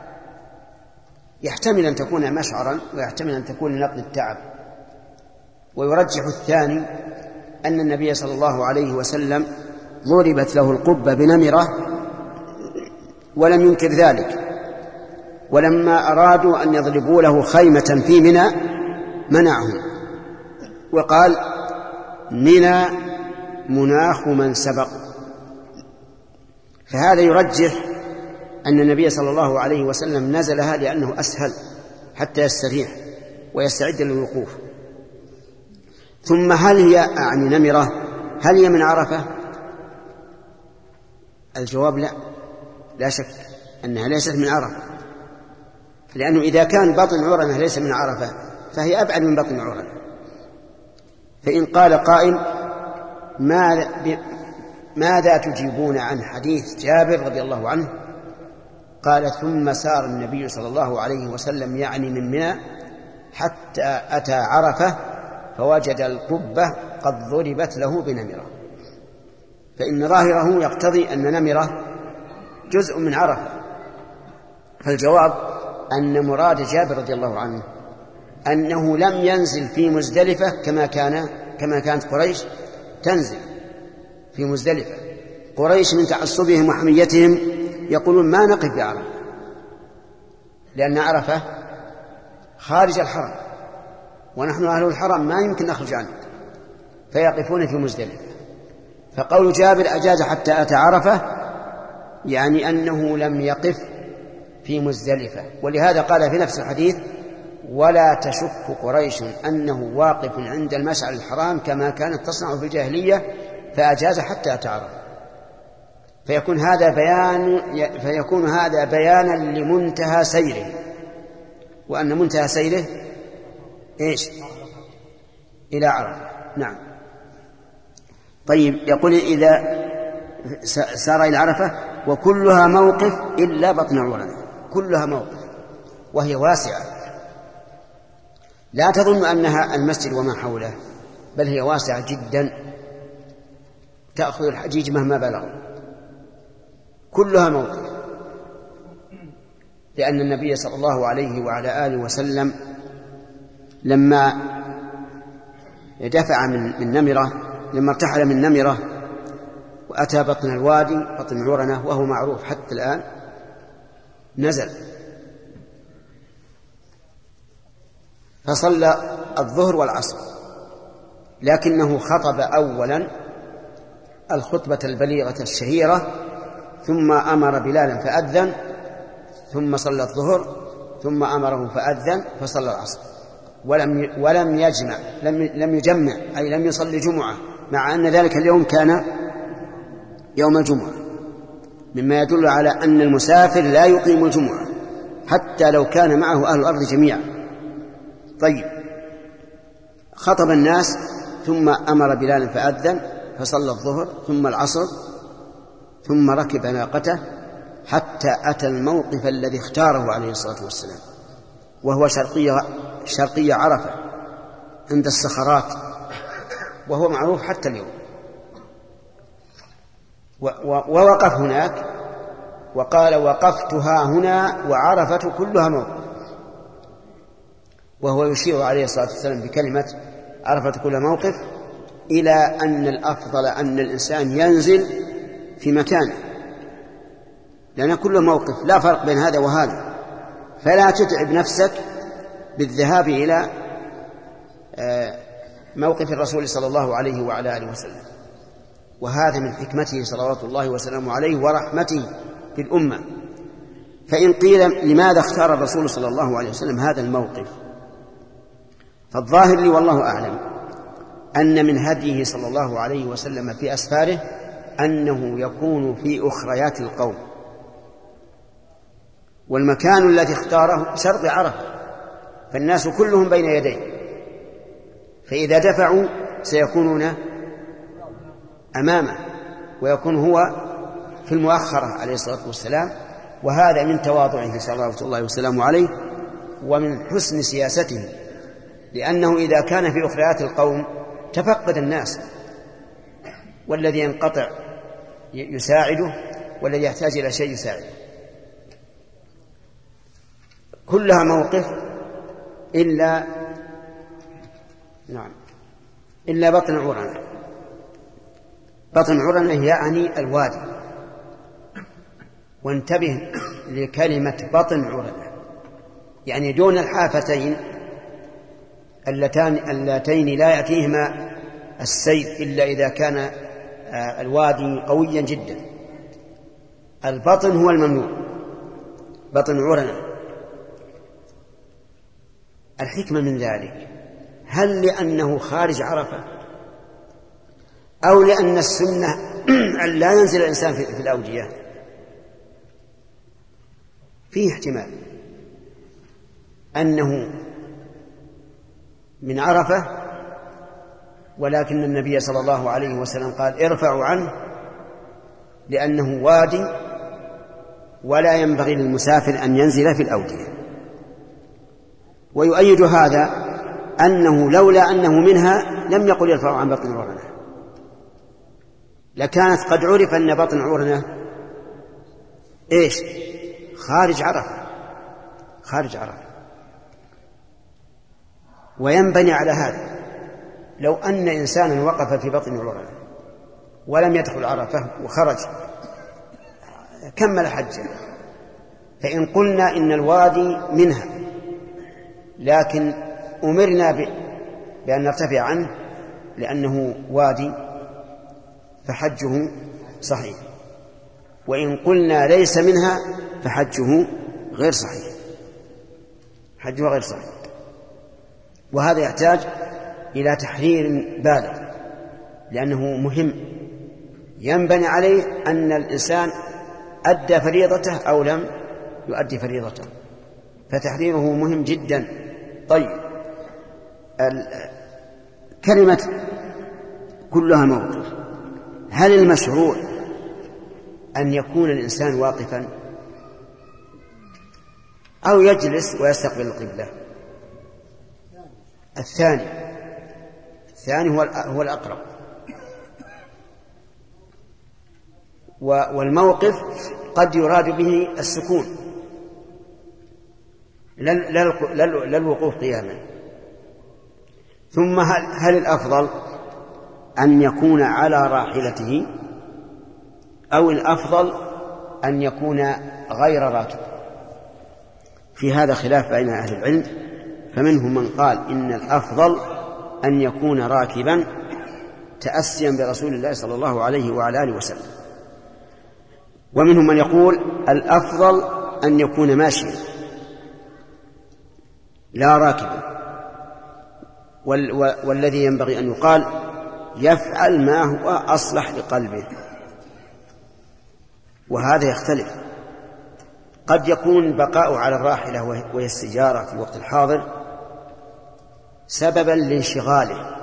يحتمل أن تكون مشعرا ويحتمل أن تكون نقد التعب. ويرجح الثاني أن النبي صلى الله عليه وسلم ضربت له القبة بنمرة ولم ينكر ذلك، ولما أرادوا أن يضربوا له خيمة في منى منعهم وقال: منى مناخ من سبق. فهذا يرجح أن النبي صلى الله عليه وسلم نزلها لأنه أسهل حتى يستريح ويستعد للوقوف. ثم هل هي نمرة هل هي من عرفة؟ الجواب لا شك أنها ليست من عرفة، لأنه إذا كان بطن عرنة ليس من عرفة فهي أبعد من بطن عرنة. فإن قال قائل: ماذا تجيبون عن حديث جابر رضي الله عنه؟ قال: ثم سار النبي صلى الله عليه وسلم يعني من منى حتى أتى عرفة فوجد القبة قد ضربت له بنمرة. فإن ظاهره يقتضي أن نمرة جزء من عرفة. فالجواب أن مراد جابر رضي الله عنه أنه لم ينزل في مزدلفة كما كانت قريش تنزل في مزدلفة. قريش من تعصبهم وحميتهم يقولون: ما نقف بعرفة، لأن عرفة خارج الحرم، ونحن أهل الحرم ما يمكن نخرج عنه. فيقفون في مزدلفة. فقول جابر أجاز حتى أتى عرفة يعني أنه لم يقف في مزدلفة، ولهذا قال في نفس الحديث: ولا تشك قريش أنه واقف عند المشعر الحرام كما كانت تصنع في الجاهلية، فأجاز حتى أتى عرفة. فيكون هذا بيانا لمنتهى سيره، وأن منتهى سيره إيش؟ إلى عرفة. نعم. طيب، يقول إذا سار إلى عرفة وكلها موقف إلا بطن عرنة، كلها موقف وهي واسعة، لا تظن أنها المسجد وما حوله، بل هي واسعة جدا تأخذ الحجيج مهما بلغ، كلها موقف. لأن النبي صلى الله عليه وعلى آله وسلم لما دفع من نمرة، لما ارتحل من نمرة وأتى بطن الوادي بطن عرنة وهو معروف حتى الآن، نزل فصلى الظهر والعصر، لكنه خطب أولا الخطبة البليغة الشهيرة، ثم أمر بلالا فأذن، ثم صلى الظهر، ثم أمره فأذن فصلى العصر، ولم يجمع، لم يجمع، أي لم يصلي جمعة، مع أن ذلك اليوم كان يوم الجمعة، مما يدل على أن المسافر لا يقيم الجمعة حتى لو كان معه أهل الأرض جميعا. طيب، خطب الناس ثم أمر بلالا فأذن فصلى الظهر ثم العصر، ثم ركب ناقته حتى أتى الموقف الذي اختاره عليه الصلاة والسلام، وهو شرقية عرفة عند الصخرات، وهو معروف حتى اليوم. ووقف هناك وقال: وقفتها هنا وعرفة كلها موقف، وهو يشير عليه الصلاة والسلام بكلمة عرفة كلها موقف إلى أن الأفضل أن الإنسان ينزل في مكانه، لأن كل موقف، لا فرق بين هذا وهذا، فلا تتعب نفسك بالذهاب إلى موقف الرسول صلى الله عليه وعلى آله وسلم. وهذا من حكمته صلوات الله وسلامه عليه ورحمته بالأمة. فإن قيل لماذا اختار الرسول صلى الله عليه وسلم هذا الموقف، فالظاهر لي والله أعلم أن من هديه صلى الله عليه وسلم في أسفاره أنه يكون في أخريات القوم، والمكان الذي اختاره شرق عرفة، فالناس كلهم بين يديه، فإذا دفعوا سيكونون أمامه ويكون هو في المؤخرة عليه الصلاة والسلام. وهذا من تواضعه صلوات الله وسلامه عليه ومن حسن سياسته، لأنه إذا كان في أخريات القوم تفقد الناس، والذي ينقطع يساعده، والذي يحتاج إلى شيء يساعده. كلها موقف إلا بطن عرنة. بطن عرنة يعني الوادي، وانتبه لكلمة بطن عرنة، يعني دون الحافتين اللتين لا يأتيهما السيف إلا إذا كان الوادي قويا جدا. البطن هو الممنوع، بطن عرنة. الحكمة من ذلك هل لأنه خارج عرفة، أو لأن السنة أن لا ينزل الإنسان في الأودية؟ فيه احتمال أنه من عرفة، ولكن النبي صلى الله عليه وسلم قال: ارفعوا عنه، لأنه وادي ولا ينبغي للمسافر أن ينزل في الأودية. ويؤيد هذا أنه لولا أنه منها لم يقل يرفعوا عن بطن عرنة، لكانت قد عرف أن بطن عرنة إيش؟ خارج عرفة، خارج عرفة. وينبني على هذا لو أن إنسانا وقف في بطن عرنة ولم يدخل عرفة وخرج كمل حجه، فإن قلنا إن الوادي منها لكن أمرنا بأن نرتفع عنه، لأنه وادي فحجه صحيح، وإن قلنا ليس منها فحجه غير صحيح، حجه غير صحيح. وهذا يحتاج إلى تحرير بالغ، لأنه مهم ينبني عليه أن الإنسان أدى فريضته أو لم يؤدي فريضته، فتحريره مهم جدا. طيب، كلمة كلها موقف، هل المشروع أن يكون الإنسان واقفا أو يجلس ويستقبل القبلة؟ الثاني هو الأقرب. والموقف قد يراد به السكون لا الوقوف قياما. ثم هل الأفضل أن يكون على راحلته أو الأفضل أن يكون غير راكب؟ في هذا خلاف بين أهل العلم، فمنهم من قال إن الأفضل أن يكون راكبا تأسيا برسول الله صلى الله عليه وعلى آله وسلم، ومنهم من يقول الأفضل أن يكون ماشيا لا راكبا، والذي ينبغي أن يقال يفعل ما هو أصلح لقلبه. وهذا يختلف، قد يكون بقاء على الراحلة وهي السيارة في الوقت الحاضر سببا لانشغاله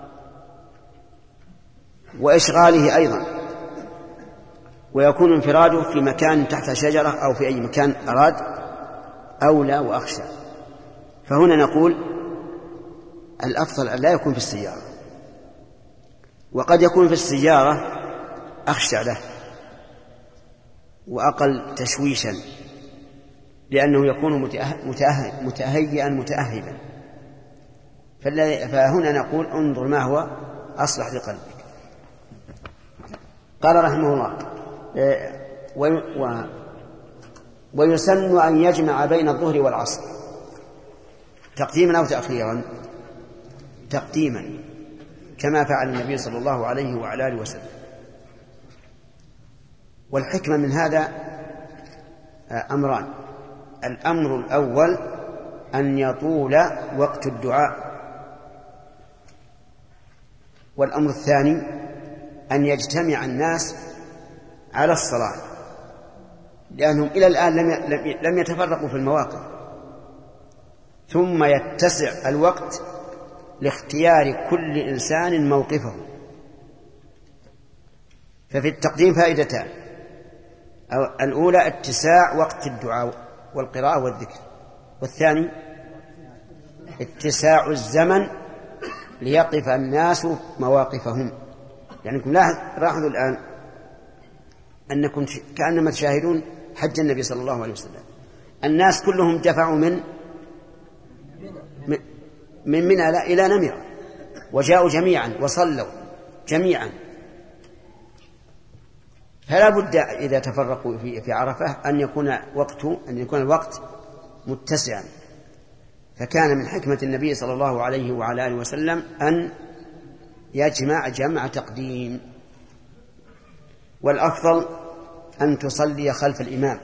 وإشغاله أيضا، ويكون انفراده في مكان تحت شجرة أو في أي مكان أراد أولى وأخشى. فهنا نقول الأفضل أن لا يكون في السيارة، وقد يكون في السيارة أخشى له وأقل تشويشا، لأنه يكون متأهيئا متأهبا. فهنا نقول انظر ما هو أصلح لقلبك. قال رحمه الله: ويسن أن يجمع بين الظهر والعصر تقديما أو تأخيرا. تقديما كما فعل النبي صلى الله عليه وعلى آله وسلم. والحكمة من هذا أمران: الأمر الأول أن يطول وقت الدعاء، والأمر الثاني أن يجتمع الناس على الصلاة، لأنهم إلى الآن لم يتفرقوا في المواقف، ثم يتسع الوقت لاختيار كل إنسان موقفه. ففي التقديم فائدتان: الأولى اتساع وقت الدعاء والقراءة والذكر، والثاني اتساع الزمن ليقف الناس مواقفهم. لأنكم لاحظوا الآن أنكم كأنما تشاهدون حج النبي صلى الله عليه وسلم، الناس كلهم دفعوا من منى إلى نمرة، وجاءوا جميعا وصلوا جميعا. فلا بد إذا تفرقوا في عرفة أن يكون الوقت متسعا. فكان من حكمة النبي صلى الله عليه وعلى آله وسلم أن يجمع جمع تقديم. والأفضل أن تصلي خلف الإمام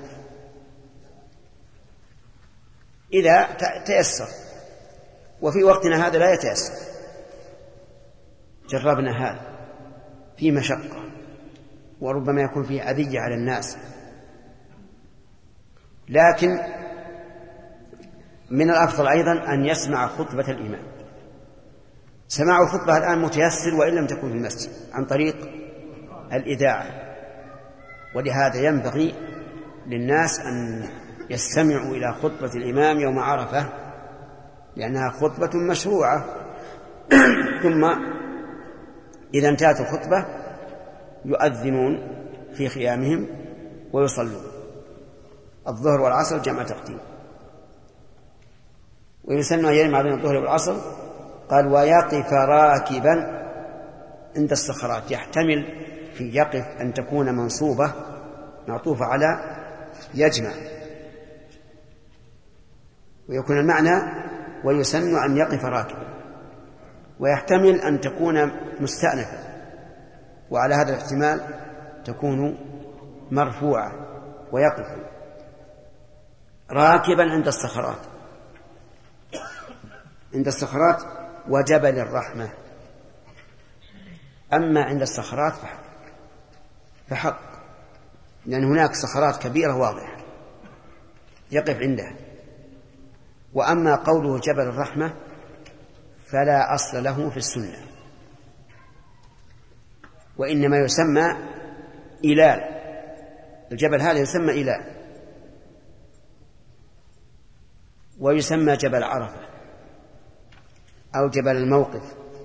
إذا تيسر، وفي وقتنا هذا لا يتيسر، جربنا هذا في مشقة وربما يكون فيه أذية على الناس. لكن من الأفضل أيضا أن يسمع خطبة الإمام. سماع الخطبة الآن متيسر وإن لم تكن في المسجد عن طريق الإذاعة، ولهذا ينبغي للناس أن يستمعوا إلى خطبة الإمام يوم عرفة، لأنها خطبة مشروعة. ثم إذا انتهت الخطبة يؤذنون في خيامهم ويصلون الظهر والعصر جمع تقديم. ويسن أن يجمع بين الظهر والعصر. قال: ويقف راكبا عند الصخرات. يحتمل في يقف أن تكون منصوبة معطوفة على يجمع، ويكون المعنى ويسن أن يقف راكبا. ويحتمل أن تكون مستأنفة، وعلى هذا الاحتمال تكون مرفوعة ويقف راكبا عند الصخرات، عند الصخرات وجبل الرحمة. أما عند الصخرات فحق، لأن هناك صخرات كبيرة واضحة يقف عندها. وأما قوله جبل الرحمة فلا أصل له في السنة، وإنما يسمى إلال، الجبل هذا يسمى إلال، ويسمى جبل عرفة أو جبل الموقف.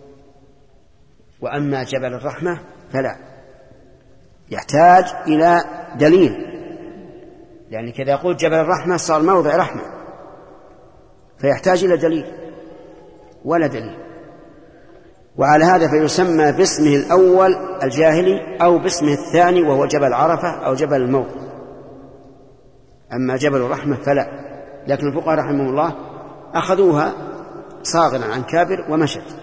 وأما جبل الرحمة فلا، يحتاج إلى دليل، يعني كذا يقول جبل الرحمة صار موضع رحمة، فيحتاج إلى دليل ولا دليل. وعلى هذا فيسمى باسمه الأول الجاهلي أو باسمه الثاني وهو جبل عرفة أو جبل الموقف. أما جبل الرحمة فلا، لكن الفقهاء رحمهم الله أخذوها صاغرا عن كابر ومشت.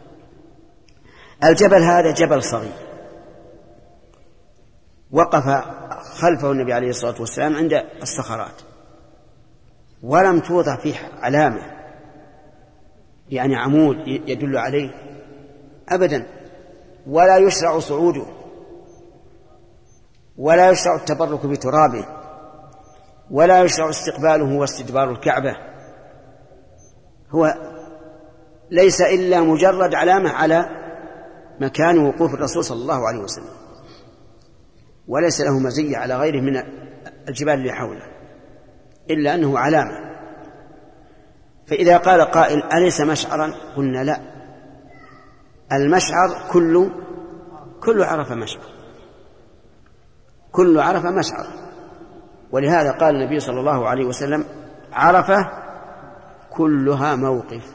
الجبل هذا جبل صغير وقف خلفه النبي عليه الصلاة والسلام عند الصخرات، ولم توضع فيه علامة يعني عمود يدل عليه أبدا، ولا يشرع صعوده، ولا يشرع التبرك بترابه، ولا يشرع استقباله واستدبار الكعبة. هو ليس إلا مجرد علامة على مكان وقوف الرسول صلى الله عليه وسلم، وليس له مزية على غيره من الجبال اللي حوله، إلا أنه علامة. فإذا قال قائل أليس مشعرا؟ قلنا لا، المشعر كل عرفة مشعر، كل عرفة مشعر. ولهذا قال النبي صلى الله عليه وسلم عرفة كلها موقف.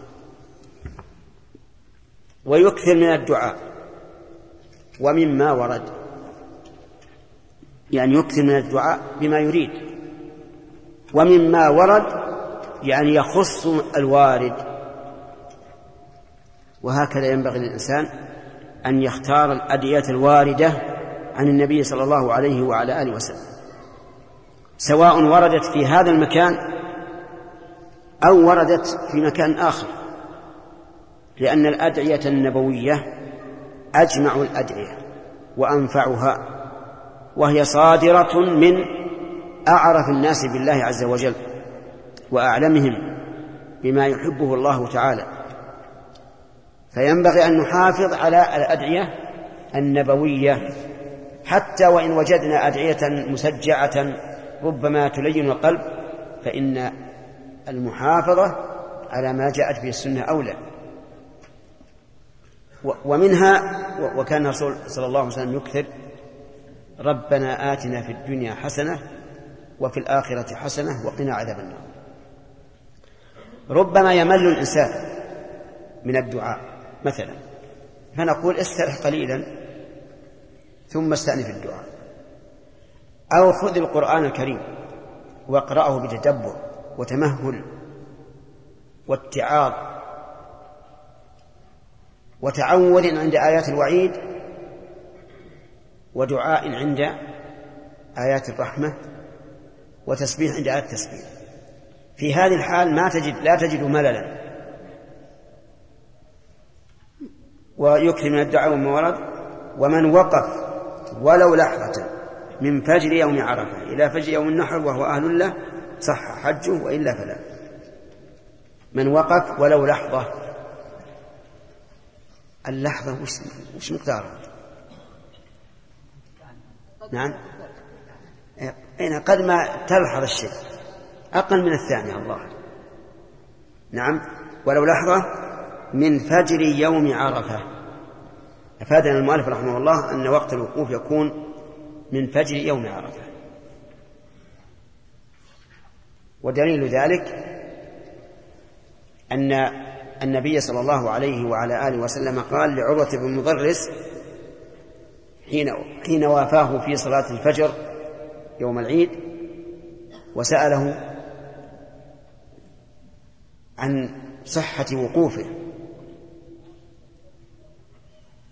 ويكثر من الدعاء ومما ورد، يعني يكثر من الدعاء بما يريد، ومما ورد يعني يخص الوارد. وهكذا ينبغي للإنسان أن يختار الأدعية الواردة عن النبي صلى الله عليه وعلى آله وسلم، سواء وردت في هذا المكان أو وردت في مكان آخر، لأن الأدعية النبوية أجمع الأدعية وأنفعها، وهي صادرة من أعرف الناس بالله عز وجل وأعلمهم بما يحبه الله تعالى. فينبغي أن نحافظ على الأدعية النبوية، حتى وإن وجدنا أدعية مسجعة ربما تلين القلب، فإن المحافظة على ما جاءت به السنة أولى. ومنها وكان الرسول صلى الله عليه وسلم يكثر ربنا آتنا في الدنيا حسنة وفي الآخرة حسنة وقنا عذاب النار. ربما يمل الإنسان من الدعاء مثلا، فنقول استرح قليلا ثم استأنف الدعاء، أو خذ القرآن الكريم واقرأه بتدبر وتمهل واتعاظ وتعوذ عند آيات الوعيد، ودعاء عند آيات الرحمة، وتسبيح عند آيات التسبيح. في هذه الحال لا تجد مللا، ويكثر من الدعاء وما ورد. ومن وقف ولو لحظة من فجر يوم عرفة إلى فجر يوم النحر وهو أهل له صح حجه، وإلا فلا. من وقف ولو لحظة، اللحظة وش مقدارها؟ نعم، قد ما تلحظ الشيء أقل من الثانية الله. نعم، ولو لحظة من فجر يوم عرفة. أفادنا المؤلف رحمه الله أن وقت الوقوف يكون من فجر يوم عرفة. ودليل ذلك أن النبي صلى الله عليه وعلى آله وسلم قال لعروة بن مضرس حين وافاه في صلاة الفجر يوم العيد وسأله عن صحة وقوفه،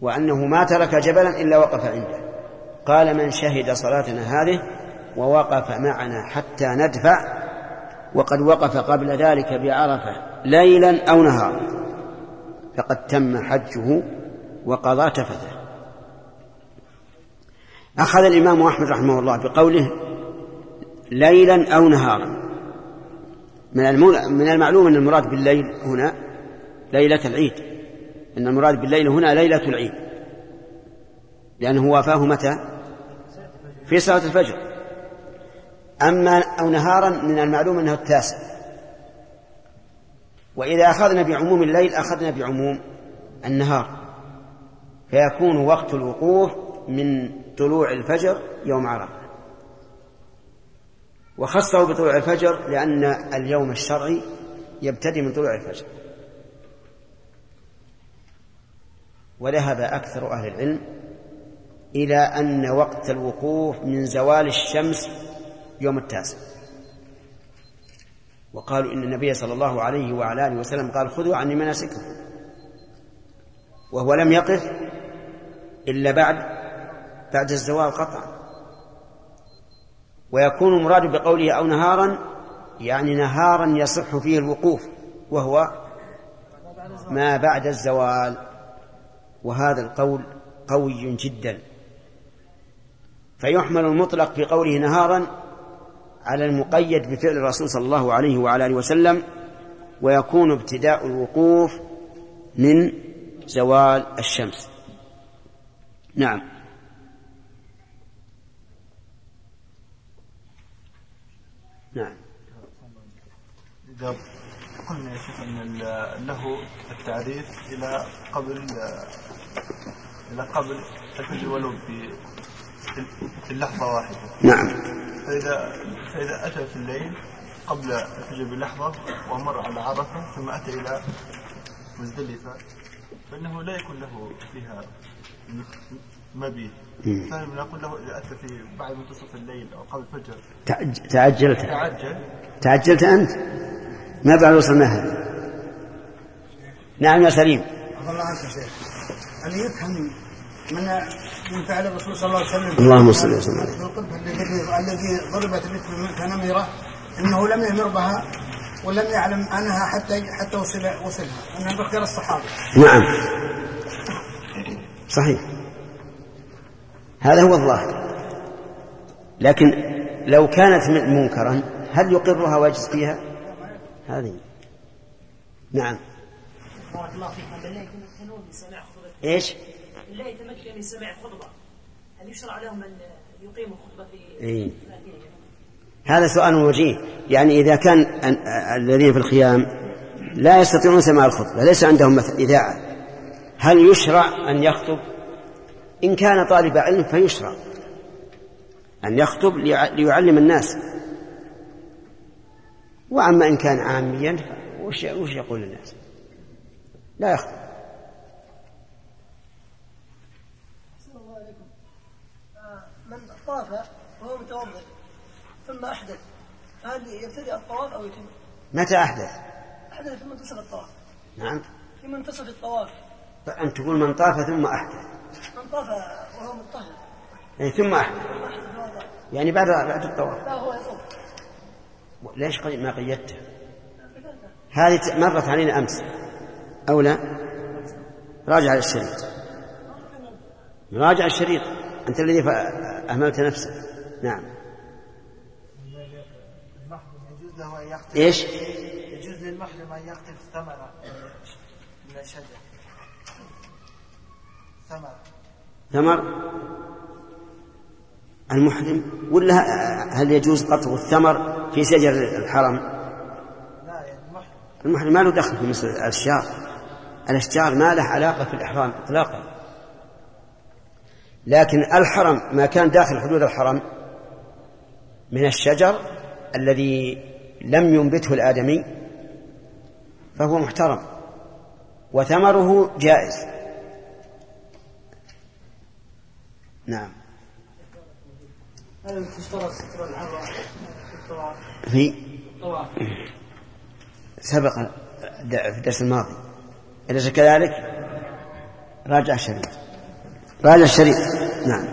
وأنه ما ترك جبلا إلا وقف عنده. قال: من شهد صلاتنا هذه ووقف معنا حتى ندفع وقد وقف قبل ذلك بعرفة ليلا أو نهارا فقد تم حجه وقضى تفثه. أخذ الإمام أحمد رحمه الله بقوله ليلا أو نهارا. من المعلوم أن المراد بالليل هنا ليلة العيد، إن المراد بالليل هنا ليلة العيد، لأنه وافاه متى؟ في صلاة الفجر. أما أو نهارا من المعلوم أنه 9. وإذا أخذنا بعموم الليل أخذنا بعموم النهار، فيكون وقت الوقوف من طلوع الفجر يوم عرفة. وخصه بطلوع الفجر لأن اليوم الشرعي يبتدي من طلوع الفجر. وذهب أكثر أهل العلم إلى أن وقت الوقوف من زوال الشمس يوم 9. وقالوا إن النبي صلى الله عليه وعلى آله وسلم قال: خذوا عني مناسككم، وهو لم يقف إلا بعد الزوال قطعا. ويكون مراد بقوله أو نهارا يعني نهارا يصح فيه الوقوف، وهو ما بعد الزوال. وهذا القول قوي جدا، فيحمل المطلق في قوله نهارا على المقيد بفعل الرسول صلى الله عليه وعلى آله وسلم، ويكون ابتداء الوقوف من زوال الشمس. نعم. نعم. إذا قلنا يا شيخ أن له التعريف إلى قبل الفجر ولو في اللحظة واحدة. نعم. فإذا أتى في الليل قبل الفجر بلحظة ومر على عرفة ثم أتى إلى مزدلفة فإنه لا يكون له فيها مبيت. فنقول له إذا أتى في بعد منتصف الليل أو قبل الفجر تعجلت أنت ما بعد وصلنا هذا. نعم يا سليم. الله عنك يا شيخ. أن يفهم من فعل الرسول صلى الله عليه وسلم اللهم صل وسلم عليه الذي ضربت كنميرة أنه لم يمر بها ولم يعلم عنها حتى وصلها، أنها باختيار الصحابة. نعم صحيح، هذا هو الظاهر. لكن لو كانت منكرا هل يقرها ويجلس فيها؟ هذه. نعم. بارك الله فيكم. بالله يتمكنون من سماع خطبة. ايش؟ بالله يتمكن من سماع خطبة، هل يشرع لهم أن يقيموا خطبة في هذا سؤال وجيه. يعني إذا كان الذين في الخيام لا يستطيعون سماع الخطبة، ليس عندهم إذاعة، هل يشرع أن يخطب؟ إن كان طالب علم فيشرع أن يخطب ليعلم الناس. وأما إن كان عاميا وش يقول للناس؟ لا يخطب. من طاف وهو متوضئ ثم أحدث، هل يبتدئ الطواف أو يتم؟ متى أحدث؟ أحدث في منتصف الطواف. نعم، في منتصف الطواف. أن تقول من طاف ثم أحدث. من طاف وهو مطهر يعني ثم أحدث يعني بعد الطواف. لا هو يطوف. ليش ما قيدته؟ هذه مرت علينا أمس أو لا؟ راجع الشريط، راجع الشريط، أنت الذي أهملت نفسك. نعم. يجوز له أن يقتل. إيش؟ يجوز للمحرم أن يقتل ثمرة من الشجر. ثمر المحرم، ولا هل يجوز قطع الثمر في شجر الحرم؟ لا، يعني المحرم ما له دخل في مثل الأشجار ما له علاقة في الإحرام إطلاقا. لكن الحرم ما كان داخل حدود الحرم من الشجر الذي لم ينبته الآدمي فهو محترم وثمره جائز. نعم. هل تشترط ستر العورة في الطواف؟ سبق في الدرس الماضي. أليس كذلك؟ راجع الشريط. راجع الشريف. نعم.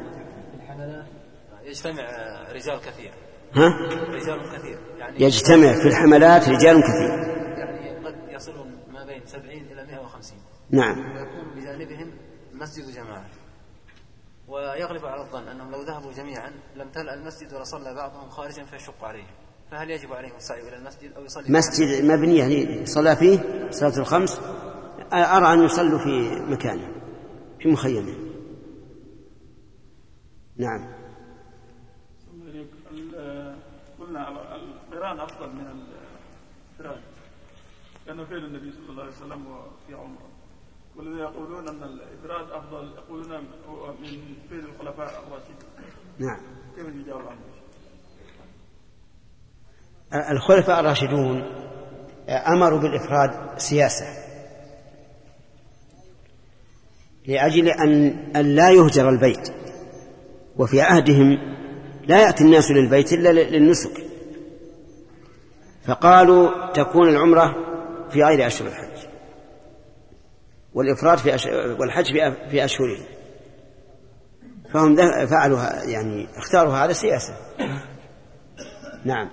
يجتمع رجال كثير. ها؟ رجال كثير يعني يجتمع في الحملات رجال كثير، يعني قد يصلون ما بين 70 إلى 150. نعم. ويكون بجانبهم مسجد جماعة، ويغلب على الظن أنهم لو ذهبوا جميعا لم تلأ المسجد ولا صلى بعضهم خارجا فيشق عليهم، فهل يجب عليهم السعي إلى المسجد أو يصلي؟ مسجد مبني يعني صلاة فيه صلاة الخمس، أرى أن يصلوا في مكانه في مخيمه. نعم. قلنا القران أفضل من الفراد، كان فعل النبي صلى الله عليه وسلم في عمره، والذين يقولون أن الإفراد أفضل يقولون من فعل الخلفاء الراشدين. نعم. كيف يجاوب عنه؟ الخلفاء الراشدون أمروا بالإفراد سياسة لأجل أن لا يهجر البيت، وفي عهدهم لا يأتي الناس للبيت إلا للنسك، فقالوا تكون العمرة في غير أشهر الحج والإفراد والحج في أشهره، فهم فعلوا يعني اختاروا هذا سياسة. نعم.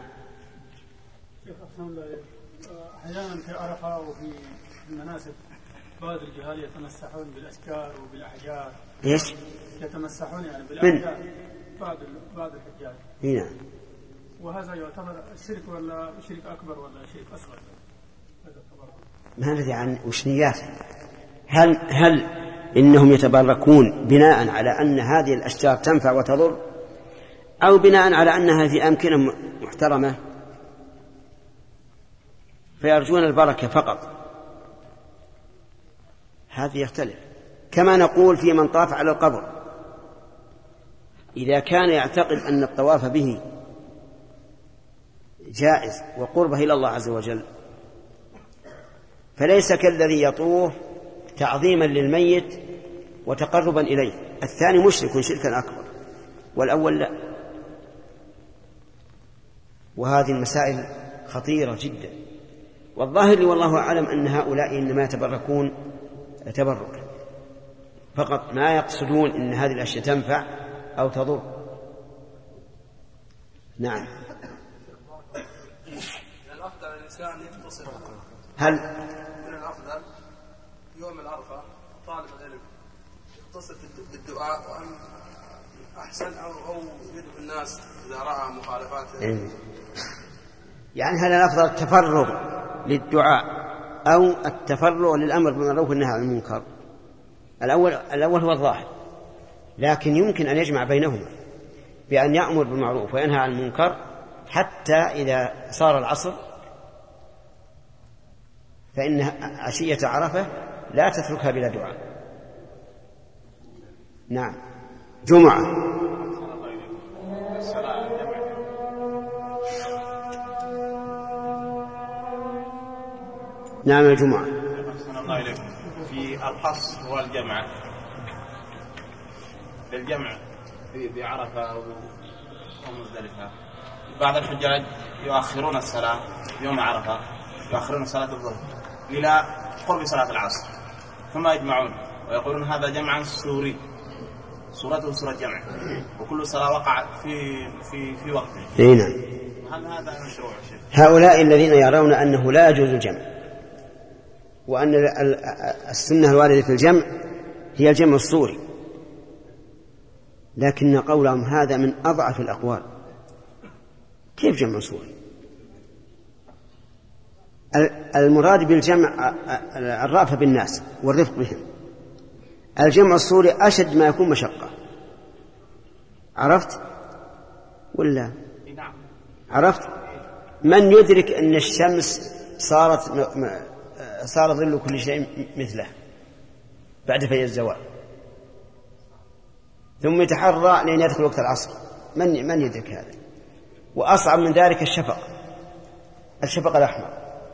أحيانا في عرفة وفي المناسك بعض الجهال يتمسحون بالأشجار وبالأحجار. إيش؟ يتمسحون يعني بالأحجار بعض الحجاج. نعم. وهذا يعتبر شرك ولا شرك أكبر ولا شرك أصغر؟ ما ندري عن وش نياته. هل إنهم يتبركون بناء على أن هذه الأشجار تنفع وتضر، أو بناء على أنها في أمكنة محترمة فيرجون البركة فقط؟ هذا يختلف. كما نقول في من طاف على القبر، إذا كان يعتقد أن الطواف به جائز وقربه إلى الله عز وجل فليس كالذي يطوف تعظيما للميت وتقربا إليه، الثاني مشرك شركا أكبر والأول لا. وهذه المسائل خطيرة جدا، والظاهر والله أعلم أن هؤلاء إنما يتبركون تبرك فقط، ما يقصدون أن هذه الأشياء تنفع أو تضر. نعم. الأفضل الإنسان يتصل، هل من الأفضل يوم العرفة طالب العلم يتصل بالدعاء، وأن أحسن أو يدعو الناس إذا رأى مخالفات؟ يعني هل الأفضل التفرغ للدعاء أو التفرغ للأمر بالمعروف والنهي عن المنكر؟ الأول هو الظاهر، لكن يمكن أن يجمع بينهما بأن يأمر بالمعروف وينهى عن المنكر حتى إذا صار العصر، فإن عشية عرفة لا تتركها بلا دعاء. نعم. جمعة. نعم الجمعة. في القصر والجمع، للجمع في عرفة ومزدلفة بعض الحجاج يؤخرون الصلاة يوم عرفة، يؤخرون صلاة الظهر إلى قرب صلاة العصر، ثم يجمعون ويقولون هذا جمعا سوري، صورته صورة جمع، وكل صلاة وقعت في وقته. نعم. هل هذا مشروع شيخ؟ هؤلاء الذين يرون أنه لا يجوز الجمع، وأن السنة الواردة في الجمع هي الجمع الصوري، لكن قولهم هذا من أضعف الأقوال. كيف جمع صوري؟ المراد بالجمع الرأفة بالناس والرفق بهم. الجمع الصوري أشد ما يكون مشقة. عرفت ولا؟ عرفت؟ من يدرك أن الشمس صار ظل كل شيء مثله بعد في الزوال، ثم يتحرى لين يدخل وقت العصر، من يدرك هذا؟ وأصعب من ذلك الشفق الأحمر،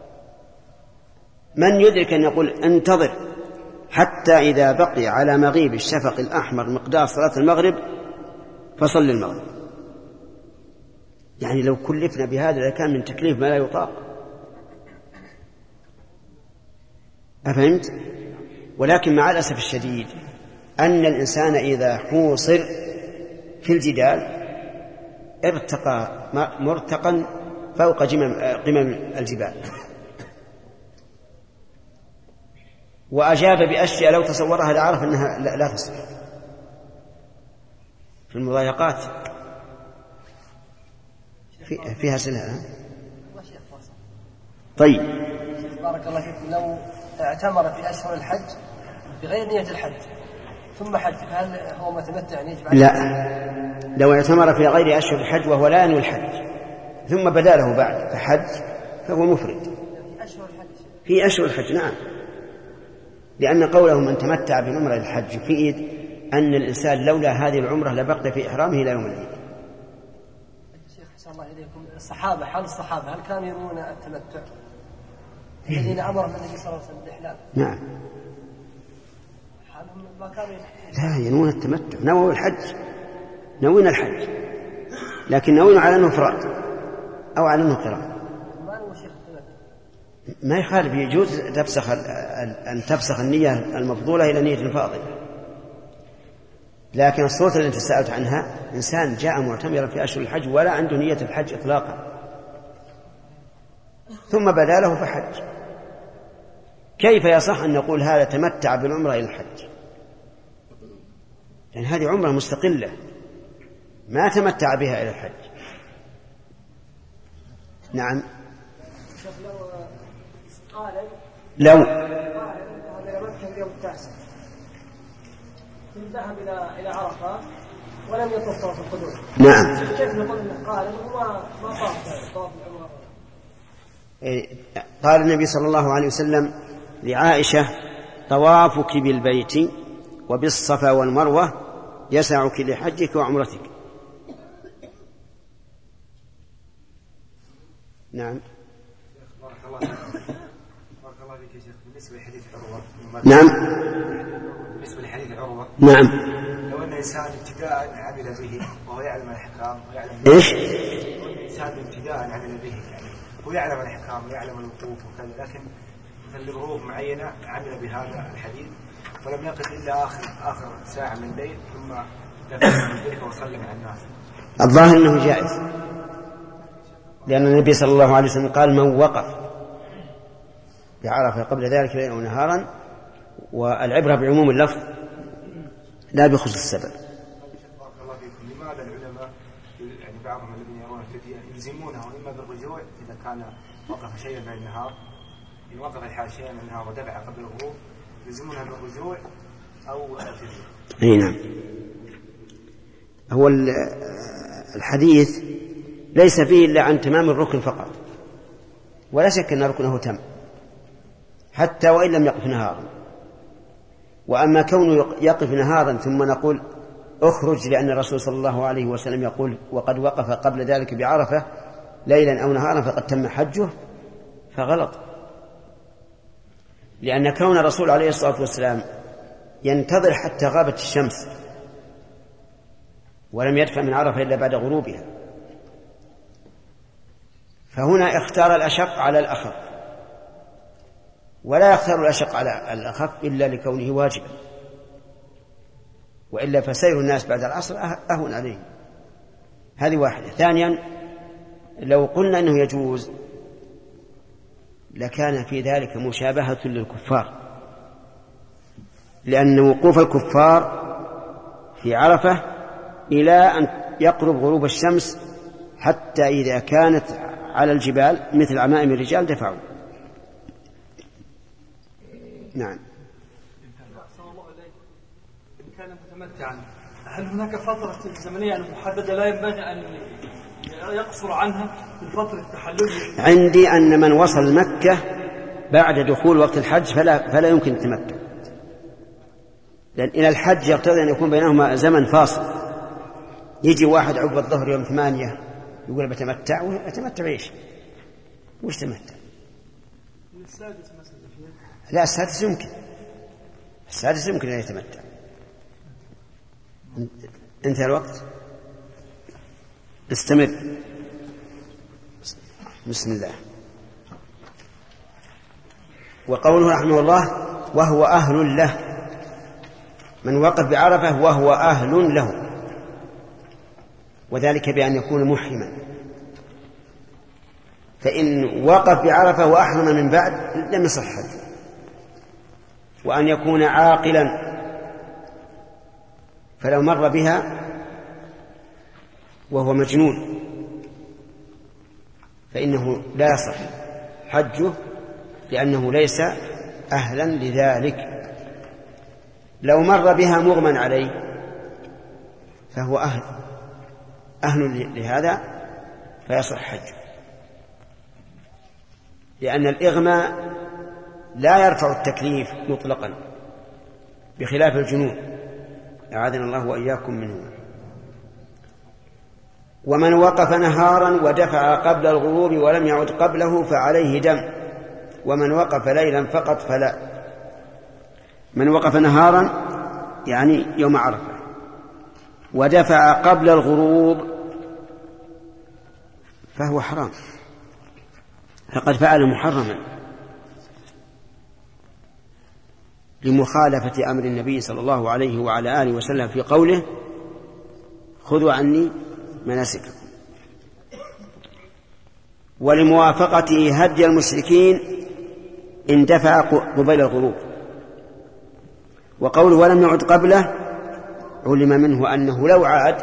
من يدرك أن يقول انتظر حتى إذا بقي على مغيب الشفق الأحمر مقدار صلاة المغرب فصل المغرب؟ يعني لو كلفنا بهذا لكان من تكليف ما لا يطاق. أفهمت؟ ولكن مع الأسف الشديد أن الإنسان إذا حوصر في الجدال ارتقى مرتقا فوق قمم الجبال، وأجاب بأشياء لو تصورها لعرف أنها لا تصح في المضايقات فيها سنة. طيب بارك الله فيكم، لو اعتمر في أشهر الحج بغير نية الحج ثم حج، فهل هو متمتع يجب عليه؟ لا، لو اعتمر في غير أشهر الحج وهو لا ينوي الحج ثم بدا له بعد فحج فهو مفرد في أشهر الحج. نعم، لأن قوله من تمتع بعمرة الحج يفيد أن الإنسان لولا هذه العمرة لبقي في إحرامه إلى يوم العيد. شيخ أحسن الله إليكم، الصحابة حال الصحابة هل كانوا يرون التمتع الذين أمرهم النبي صلى الله عليه وسلم بالإحلال؟ نعم، ما كانوا لا ينوون التمتع، نووا الحج، نوين الحج لكن نوين على أنه إفراد أو على أنه قران. ما يخالف، يجوز أن تفسخ النية المفضولة إلى نية فاضلة. لكن الصورة التي سألت عنها إنسان جاء معتمرا في أشهر الحج ولا عنده نية الحج إطلاقا ثم بدا له فحج، كيف يصح أن نقول هذا تمتع بالعمرة إلى الحج؟ لأن هذه عمرة مستقلة ما تمتع بها إلى الحج. نعم، لو اليوم التاسع ذهب إلى عرفة ولم يطوف طواف القدوم، نعم، كيف نقول انه قال وما طاف العمرة؟ قال النبي صلى الله عليه وسلم لعائشة طوافك بالبيت وبالصفا والمروة يسعك لحجك وعمرتك. نعم، بارك الله فيك يا شيخ. بالنسبة لحديث عروة، نعم، بالنسبة لحديث عروة، نعم، لو أن إنسان ابتداء عمل به وهو يعلم الأحكام ويعلم إيش؟ لو أن إنسان ابتداء عمل به يعني هو يعلم الأحكام ويعلم الوقوف وكذا، لكن مثل لظروف معينة عمل بهذا الحديث ولم يقف إلا آخر ساعة من الليل ثم دفع من ذلك وصلى مع الناس. الظاهر أنه جائز، لأن النبي صلى الله عليه وسلم قال من وقف بعرفة قبل ذلك ليلا ونهارا، والعبرة بعموم اللفظ لا بخصوص السبب. بارك الله فيكم، لماذا العلماء يعني بعضهم الذين يرون الفدية يلزمونه إما بالرجوع إذا كان وقف شيئا من النهار، إن وقف الحال شيئا من النهار ودفع قبل الغروب يلزمونها بالرجوع أو الفدية؟ أي نعم، هو الحديث ليس فيه إلا عن تمام الركن فقط، ولا شك أن ركنه تم حتى وإن لم يقف نهارا. وأما كونه يقف نهارا ثم نقول اخرج لأن الرسول صلى الله عليه وسلم يقول وقد وقف قبل ذلك بعرفة ليلا أو نهارا فقد تم حجه، فغلط، لأن كون الرسول عليه الصلاة والسلام ينتظر حتى غابت الشمس ولم يدفع من عرفة إلا بعد غروبها، فهنا اختار الأشق على الأخف، ولا يختار الأشق على الأخف إلا لكونه واجبا، وإلا فسير الناس بعد العصر أهون عليهم. هذه واحدة. ثانيا، لو قلنا أنه يجوز لكان في ذلك مشابهة للكفار، لأن وقوف الكفار في عرفة إلى أن يقرب غروب الشمس حتى إذا كانت على الجبال مثل عمائم الرجال دفعوا. نعم. إن كان متمتعا هل هناك فترة زمنية محددة لا ينبغي أن يقصر عنها من فترة التحلل؟ عندي أن من وصل مكة بعد دخول وقت الحج فلا يمكن التمتع، لأن إلى الحج يقتضي أن يكون بينهما زمن فاصل. يجي واحد عقب الظهر يوم 8 يقول بتمتع، وأتمتع إيش؟ وش تمتع؟ السادس مثلا. لا، السادس يمكن، السادس يمكن أن يتمتع. انتهى الوقت، استمر. بسم الله. وقوله رحمه الله وهو أهل له، من وقف بعرفة وهو أهل له، وذلك بأن يكون محرما، فإن وقف بعرفة وأحرم من بعد لم يصح حج. وأن يكون عاقلا، فلو مر بها وهو مجنون فإنه لا يصح حجه، لأنه ليس أهلا لذلك. لو مر بها مغمى عليه فهو أهل لهذا فيصح حجه، لأن الإغماء لا يرفع التكليف مطلقا بخلاف الجنون، أعاذنا الله وإياكم منه. ومن وقف نهارا ودفع قبل الغروب ولم يعد قبله فعليه دم، ومن وقف ليلا فقط فلا. من وقف نهارا يعني يوم عرفة ودفع قبل الغروب فهو حرام، فقد فعل محرما لمخالفة أمر النبي صلى الله عليه وعلى آله وسلم في قوله خذوا عني مناسككم، ولموافقته هدي المشركين إن دفع قبيل الغروب. وقوله ولم يعد قبله علم منه أنه لو عاد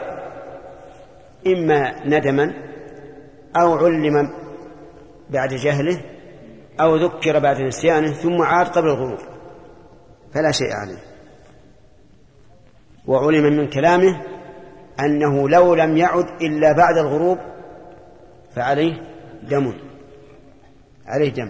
إما ندما أو علم بعد جهله أو ذكر بعد نسيانه ثم عاد قبل الغروب فلا شيء عليه. وعلم من كلامه أنه لو لم يعد إلا بعد الغروب فعليه دم، عليه دم.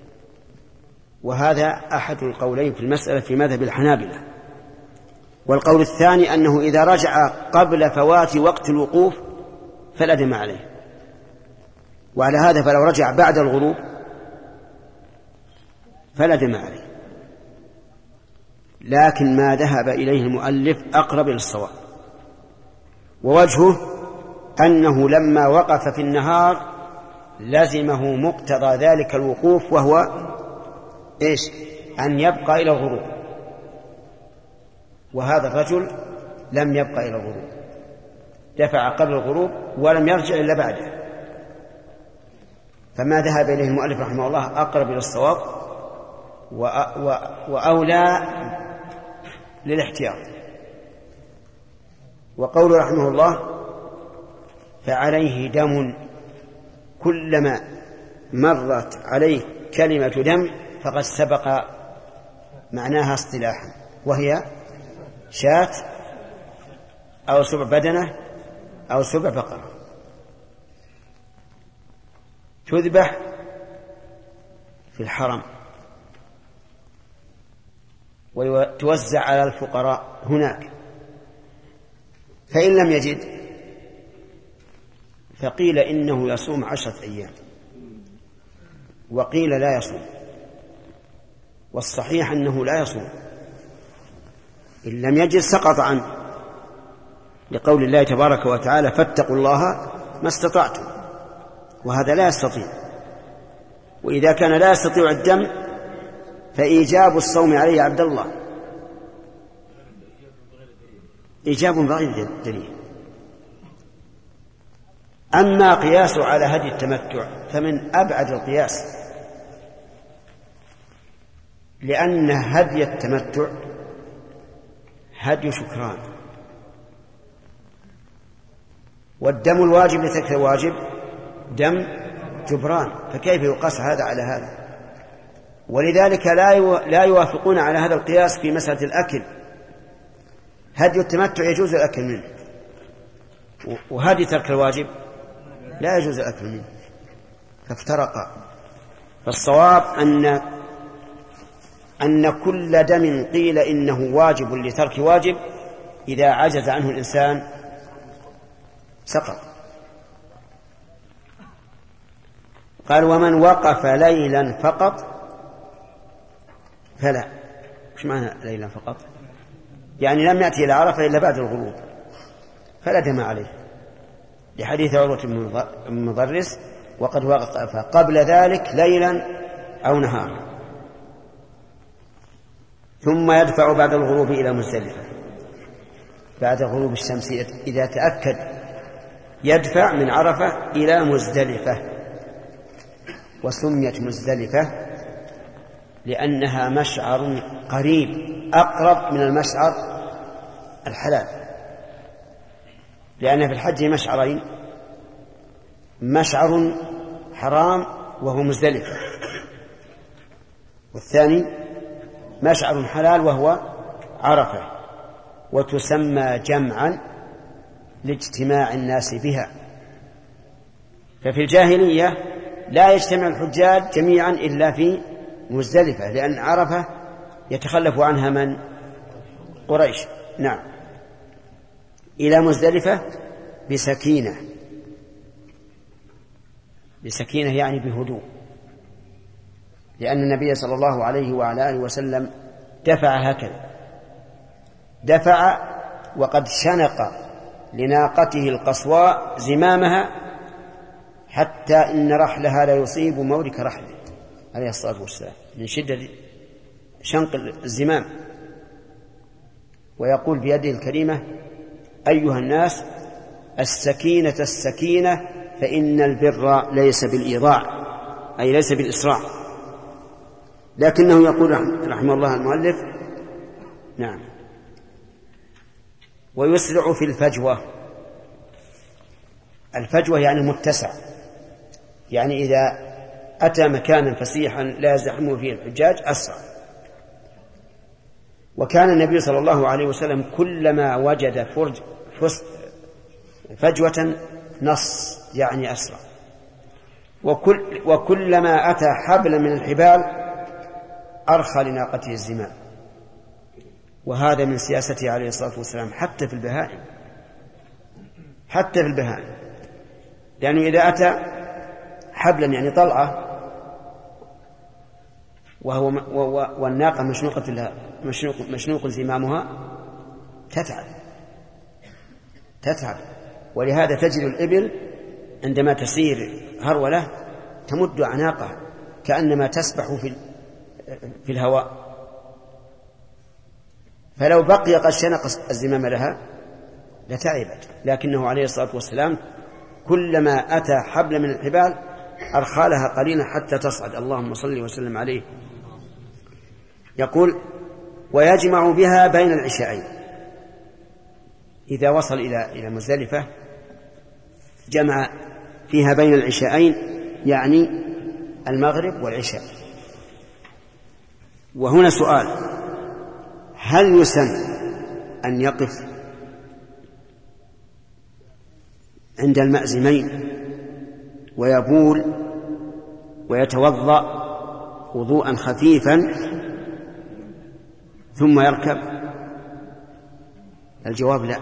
وهذا أحد القولين في المسألة في مذهب الحنابلة. والقول الثاني أنه إذا رجع قبل فوات وقت الوقوف فلا دم عليه، وعلى هذا فلو رجع بعد الغروب فلا دم عليه. لكن ما ذهب إليه المؤلف أقرب إلى الصواب، ووجهه أنه لما وقف في النهار لزمه مقتضى ذلك الوقوف، وهو إيش؟ أن يبقى إلى الغروب، وهذا الرجل لم يبقى إلى الغروب، دفع قبل الغروب ولم يرجع إلا بعده. فما ذهب إليه المؤلف رحمه الله أقرب إلى الصواب وأولى للاحتياط. وقوله رحمه الله فعليه دم، كلما مرت عليه كلمة دم فقد سبق معناها اصطلاحا، وهي شاة أو سبع بدنة أو سبع بقرة تذبح في الحرم وتوزع على الفقراء هناك. فإن لم يجد فقيل إنه يصوم 10 أيام، وقيل لا يصوم، والصحيح أنه لا يصوم. إن لم يجد سقط عنه، لقول الله تبارك وتعالى فاتقوا الله ما استطعتم، وهذا لا يستطيع. وإذا كان لا يستطيع الدم فإيجاب الصوم عليه عبد الله إيجاب بغير دليل. أما قياسه على هدي التمتع فمن أبعد القياس، لأن هدي التمتع هدي شكران، والدم الواجب لترك الواجب دم جبران، فكيف يقاس هذا على هذا؟ ولذلك لا يوافقون على هذا القياس في مسألة الأكل. هدي التمتع يجوز الأكل منه، وهدي ترك الواجب لا يجوز الأكل منه، فافترقا. فالصواب أن كل دم قيل إنه واجب لترك واجب إذا عجز عنه الإنسان سقط. قال ومن وقف ليلا فقط فلا. ايش معنى ليلا فقط؟ يعني لم يأتي إلى عرفة إلا بعد الغروب فلا دم عليه، لحديث عروة بن مضرس وقد وقف قبل ذلك ليلا أو نهارا ثم يدفع بعد الغروب إلى مزدلفة. بعد غروب الشمس إذا تأكد يدفع من عرفة إلى مزدلفة. وسميت مزدلفة لأنها مشعر قريب أقرب من المشعر الحلال، لأن في الحج مشعرين: مشعر حرام وهو مزدلفة، والثاني مشعر حلال وهو عرفة. وتسمى جمعا لاجتماع الناس بها. ففي الجاهلية لا يجتمع الحجاج جميعا إلا في مزدلفة، لأن عرفة يتخلف عنها من؟ قريش. نعم. إلى مزدلفة بسكينة، بسكينة يعني بهدوء، لأن النبي صلى الله عليه وعلى آله وسلم دفع هكذا، دفع وقد شنق لناقته القصواء زمامها حتى إن رحلها لا يصيب مورك رحله عليه الصلاة والسلام من شدة شنق الزمام. ويقول بيده الكريمة: أيها الناس السكينة السكينة فإن البر ليس بالإيضاع، أي ليس بالإسراع. لكنه يقول رحمه الله المؤلف: نعم. ويسرع في الفجوة. الفجوة يعني متسع، يعني إذا أتى مكانا فسيحا لا يزحمه فيه الحجاج أسرع. وكان النبي صلى الله عليه وسلم كلما وجد فجوة نص يعني أسرع، وكلما أتى حبل من الحبال أرخى لناقته الزمام. وهذا من سياسته عليه الصلاة والسلام حتى في البهائم، حتى في البهائم، لأنه إذا أتى حبلا يعني طلعة والناقة مشنوق زمامها تتعب. ولهذا تجد الإبل عندما تسير هرولة تمد أعناقها كأنما تسبح في الهواء. فلو بقي قد شنق الزمام لها لتعبت، لكنه عليه الصلاة والسلام كلما أتى حبل من الحبال أرخى لها قليلا حتى تصعد. اللهم صل وسلم عليه. يقول: ويجمع بها بين العشاءين. إذا وصل إلى مزدلفة جمع فيها بين العشاءين، يعني المغرب والعشاء. وهنا سؤال: هل يسن أن يقف عند المأزمين ويبول ويتوضأ وضوءا خفيفا ثم يركب؟ الجواب لا،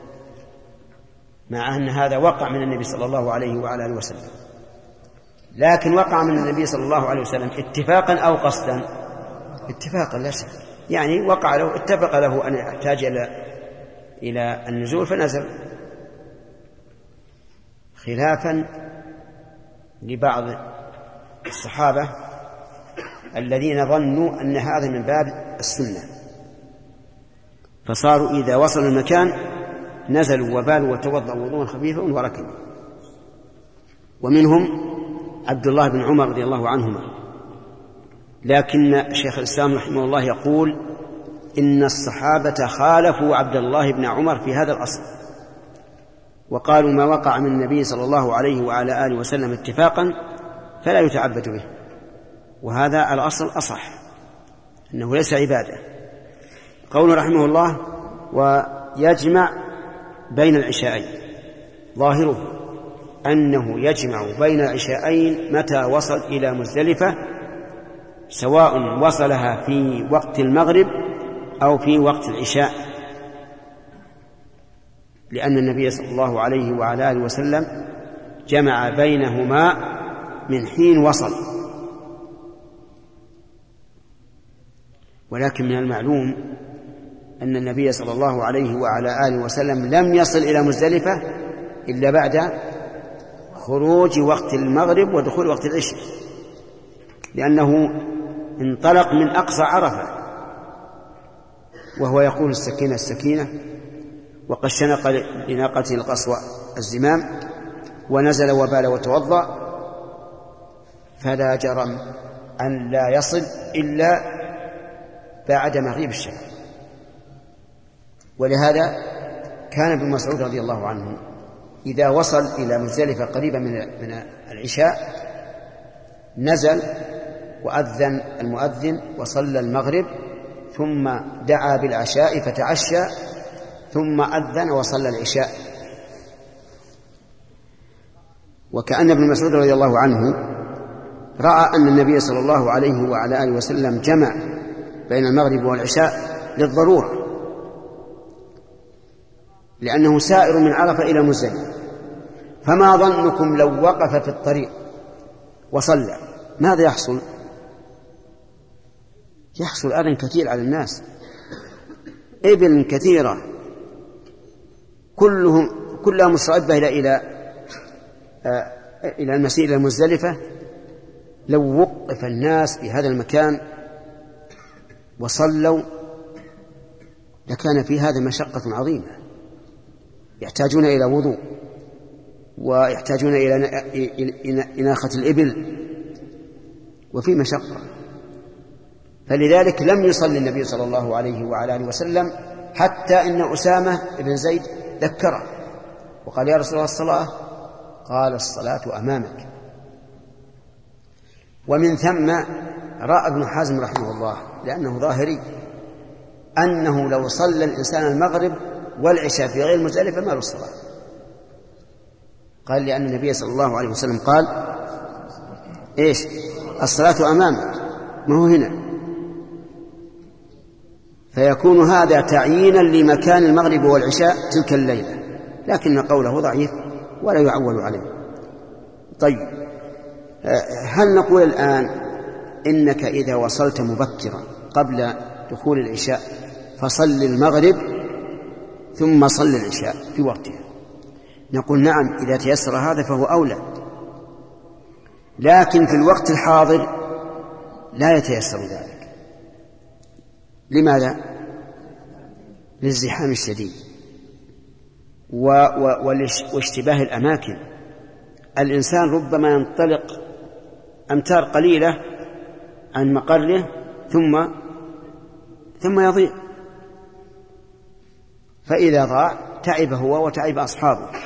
مع أن هذا وقع من النبي صلى الله عليه وعلى آله وسلم، لكن وقع من النبي صلى الله عليه وسلم اتفاقا أو قصدا؟ اتفاقا لا شك، يعني وقع له، اتفق له أن يحتاج إلى النزول فنزل، خلافا لبعض الصحابة الذين ظنوا أن هذا من باب السنة، فصاروا إذا وصلوا المكان نزلوا وبالوا وتوضأوا وضوءا خفيفا وركبوا. ومنهم عبد الله بن عمر رضي الله عنهما. لكن شيخ الإسلام رحمه الله يقول إن الصحابة خالفوا عبد الله بن عمر في هذا الأصل، وقالوا ما وقع من النبي صلى الله عليه وعلى آله وسلم اتفاقا فلا يتعبد به، وهذا الأصل أصح، أنه ليس عبادة. قوله رحمه الله: ويجمع بين العشاءين، ظاهره أنه يجمع بين العشاءين متى وصل إلى مزدلفة، سواء وصلها في وقت المغرب أو في وقت العشاء، لأن النبي صلى الله عليه وعلى آله وسلم جمع بينهما من حين وصل. ولكن من المعلوم أن النبي صلى الله عليه وعلى آله وسلم لم يصل إلى مزدلفة إلا بعد خروج وقت المغرب ودخول وقت العشاء، لأنه انطلق من أقصى عرفة وهو يقول السكينة السكينة، وقد شنق لناقته القصوى الزمام ونزل وبال وتوضأ، فلا جرم أن لا يصل إلا بعد مغيب الشمس. ولهذا كان ابن مسعود رضي الله عنه إذا وصل إلى مزدلفة قريبا من العشاء نزل وأذن المؤذن وصلى المغرب، ثم دعا بالعشاء فتعشى، ثم أذن وصلى العشاء. وكأن ابن مسعود رضي الله عنه رأى أن النبي صلى الله عليه وعلى آله وسلم جمع بين المغرب والعشاء للضرورة، لأنه سائر من عرفة إلى مزدلفة. فما ظنكم لو وقف في الطريق وصلى، ماذا يحصل؟ يحصل أذى كثير على الناس، إبل كثيرة كلها مستعدة إلى المسير إلى مزدلفة. لو وقف الناس في هذا المكان وصلوا لكان في هذا مشقة عظيمة، يحتاجون إلى وضوء ويحتاجون إلى إناخة الإبل، وفي مشقة. فلذلك لم يصلي النبي صلى الله عليه وعلى آله وسلم، حتى إن أسامة بن زيد ذكره وقال: يا رسول الله الصلاة؟ قال: الصلاة أمامك. ومن ثم رأى ابن حزم رحمه الله، لأنه ظاهري، أنه لو صلى الإنسان المغرب والعشاء في غير مزدلفة ما له الصلاة. قال: لأن النبي صلى الله عليه وسلم قال: إيش؟ الصلاة أمامك، ما هو هنا. فيكون هذا تعيينا لمكان المغرب والعشاء تلك الليلة، لكن قوله ضعيف ولا يعول عليه. طيب، هل نقول الآن إنك إذا وصلت مبكرا قبل دخول العشاء فصل المغرب ثم صل العشاء في وقتها؟ نقول نعم، إذا تيسر هذا فهو أولى، لكن في الوقت الحاضر لا يتيسر ذلك. لماذا؟ للازدحام الشديد واشتباه الأماكن. الإنسان ربما ينطلق أمتار قليلة عن مقره ثم يضيع، فإذا ضاع تعب هو وتعب أصحابه.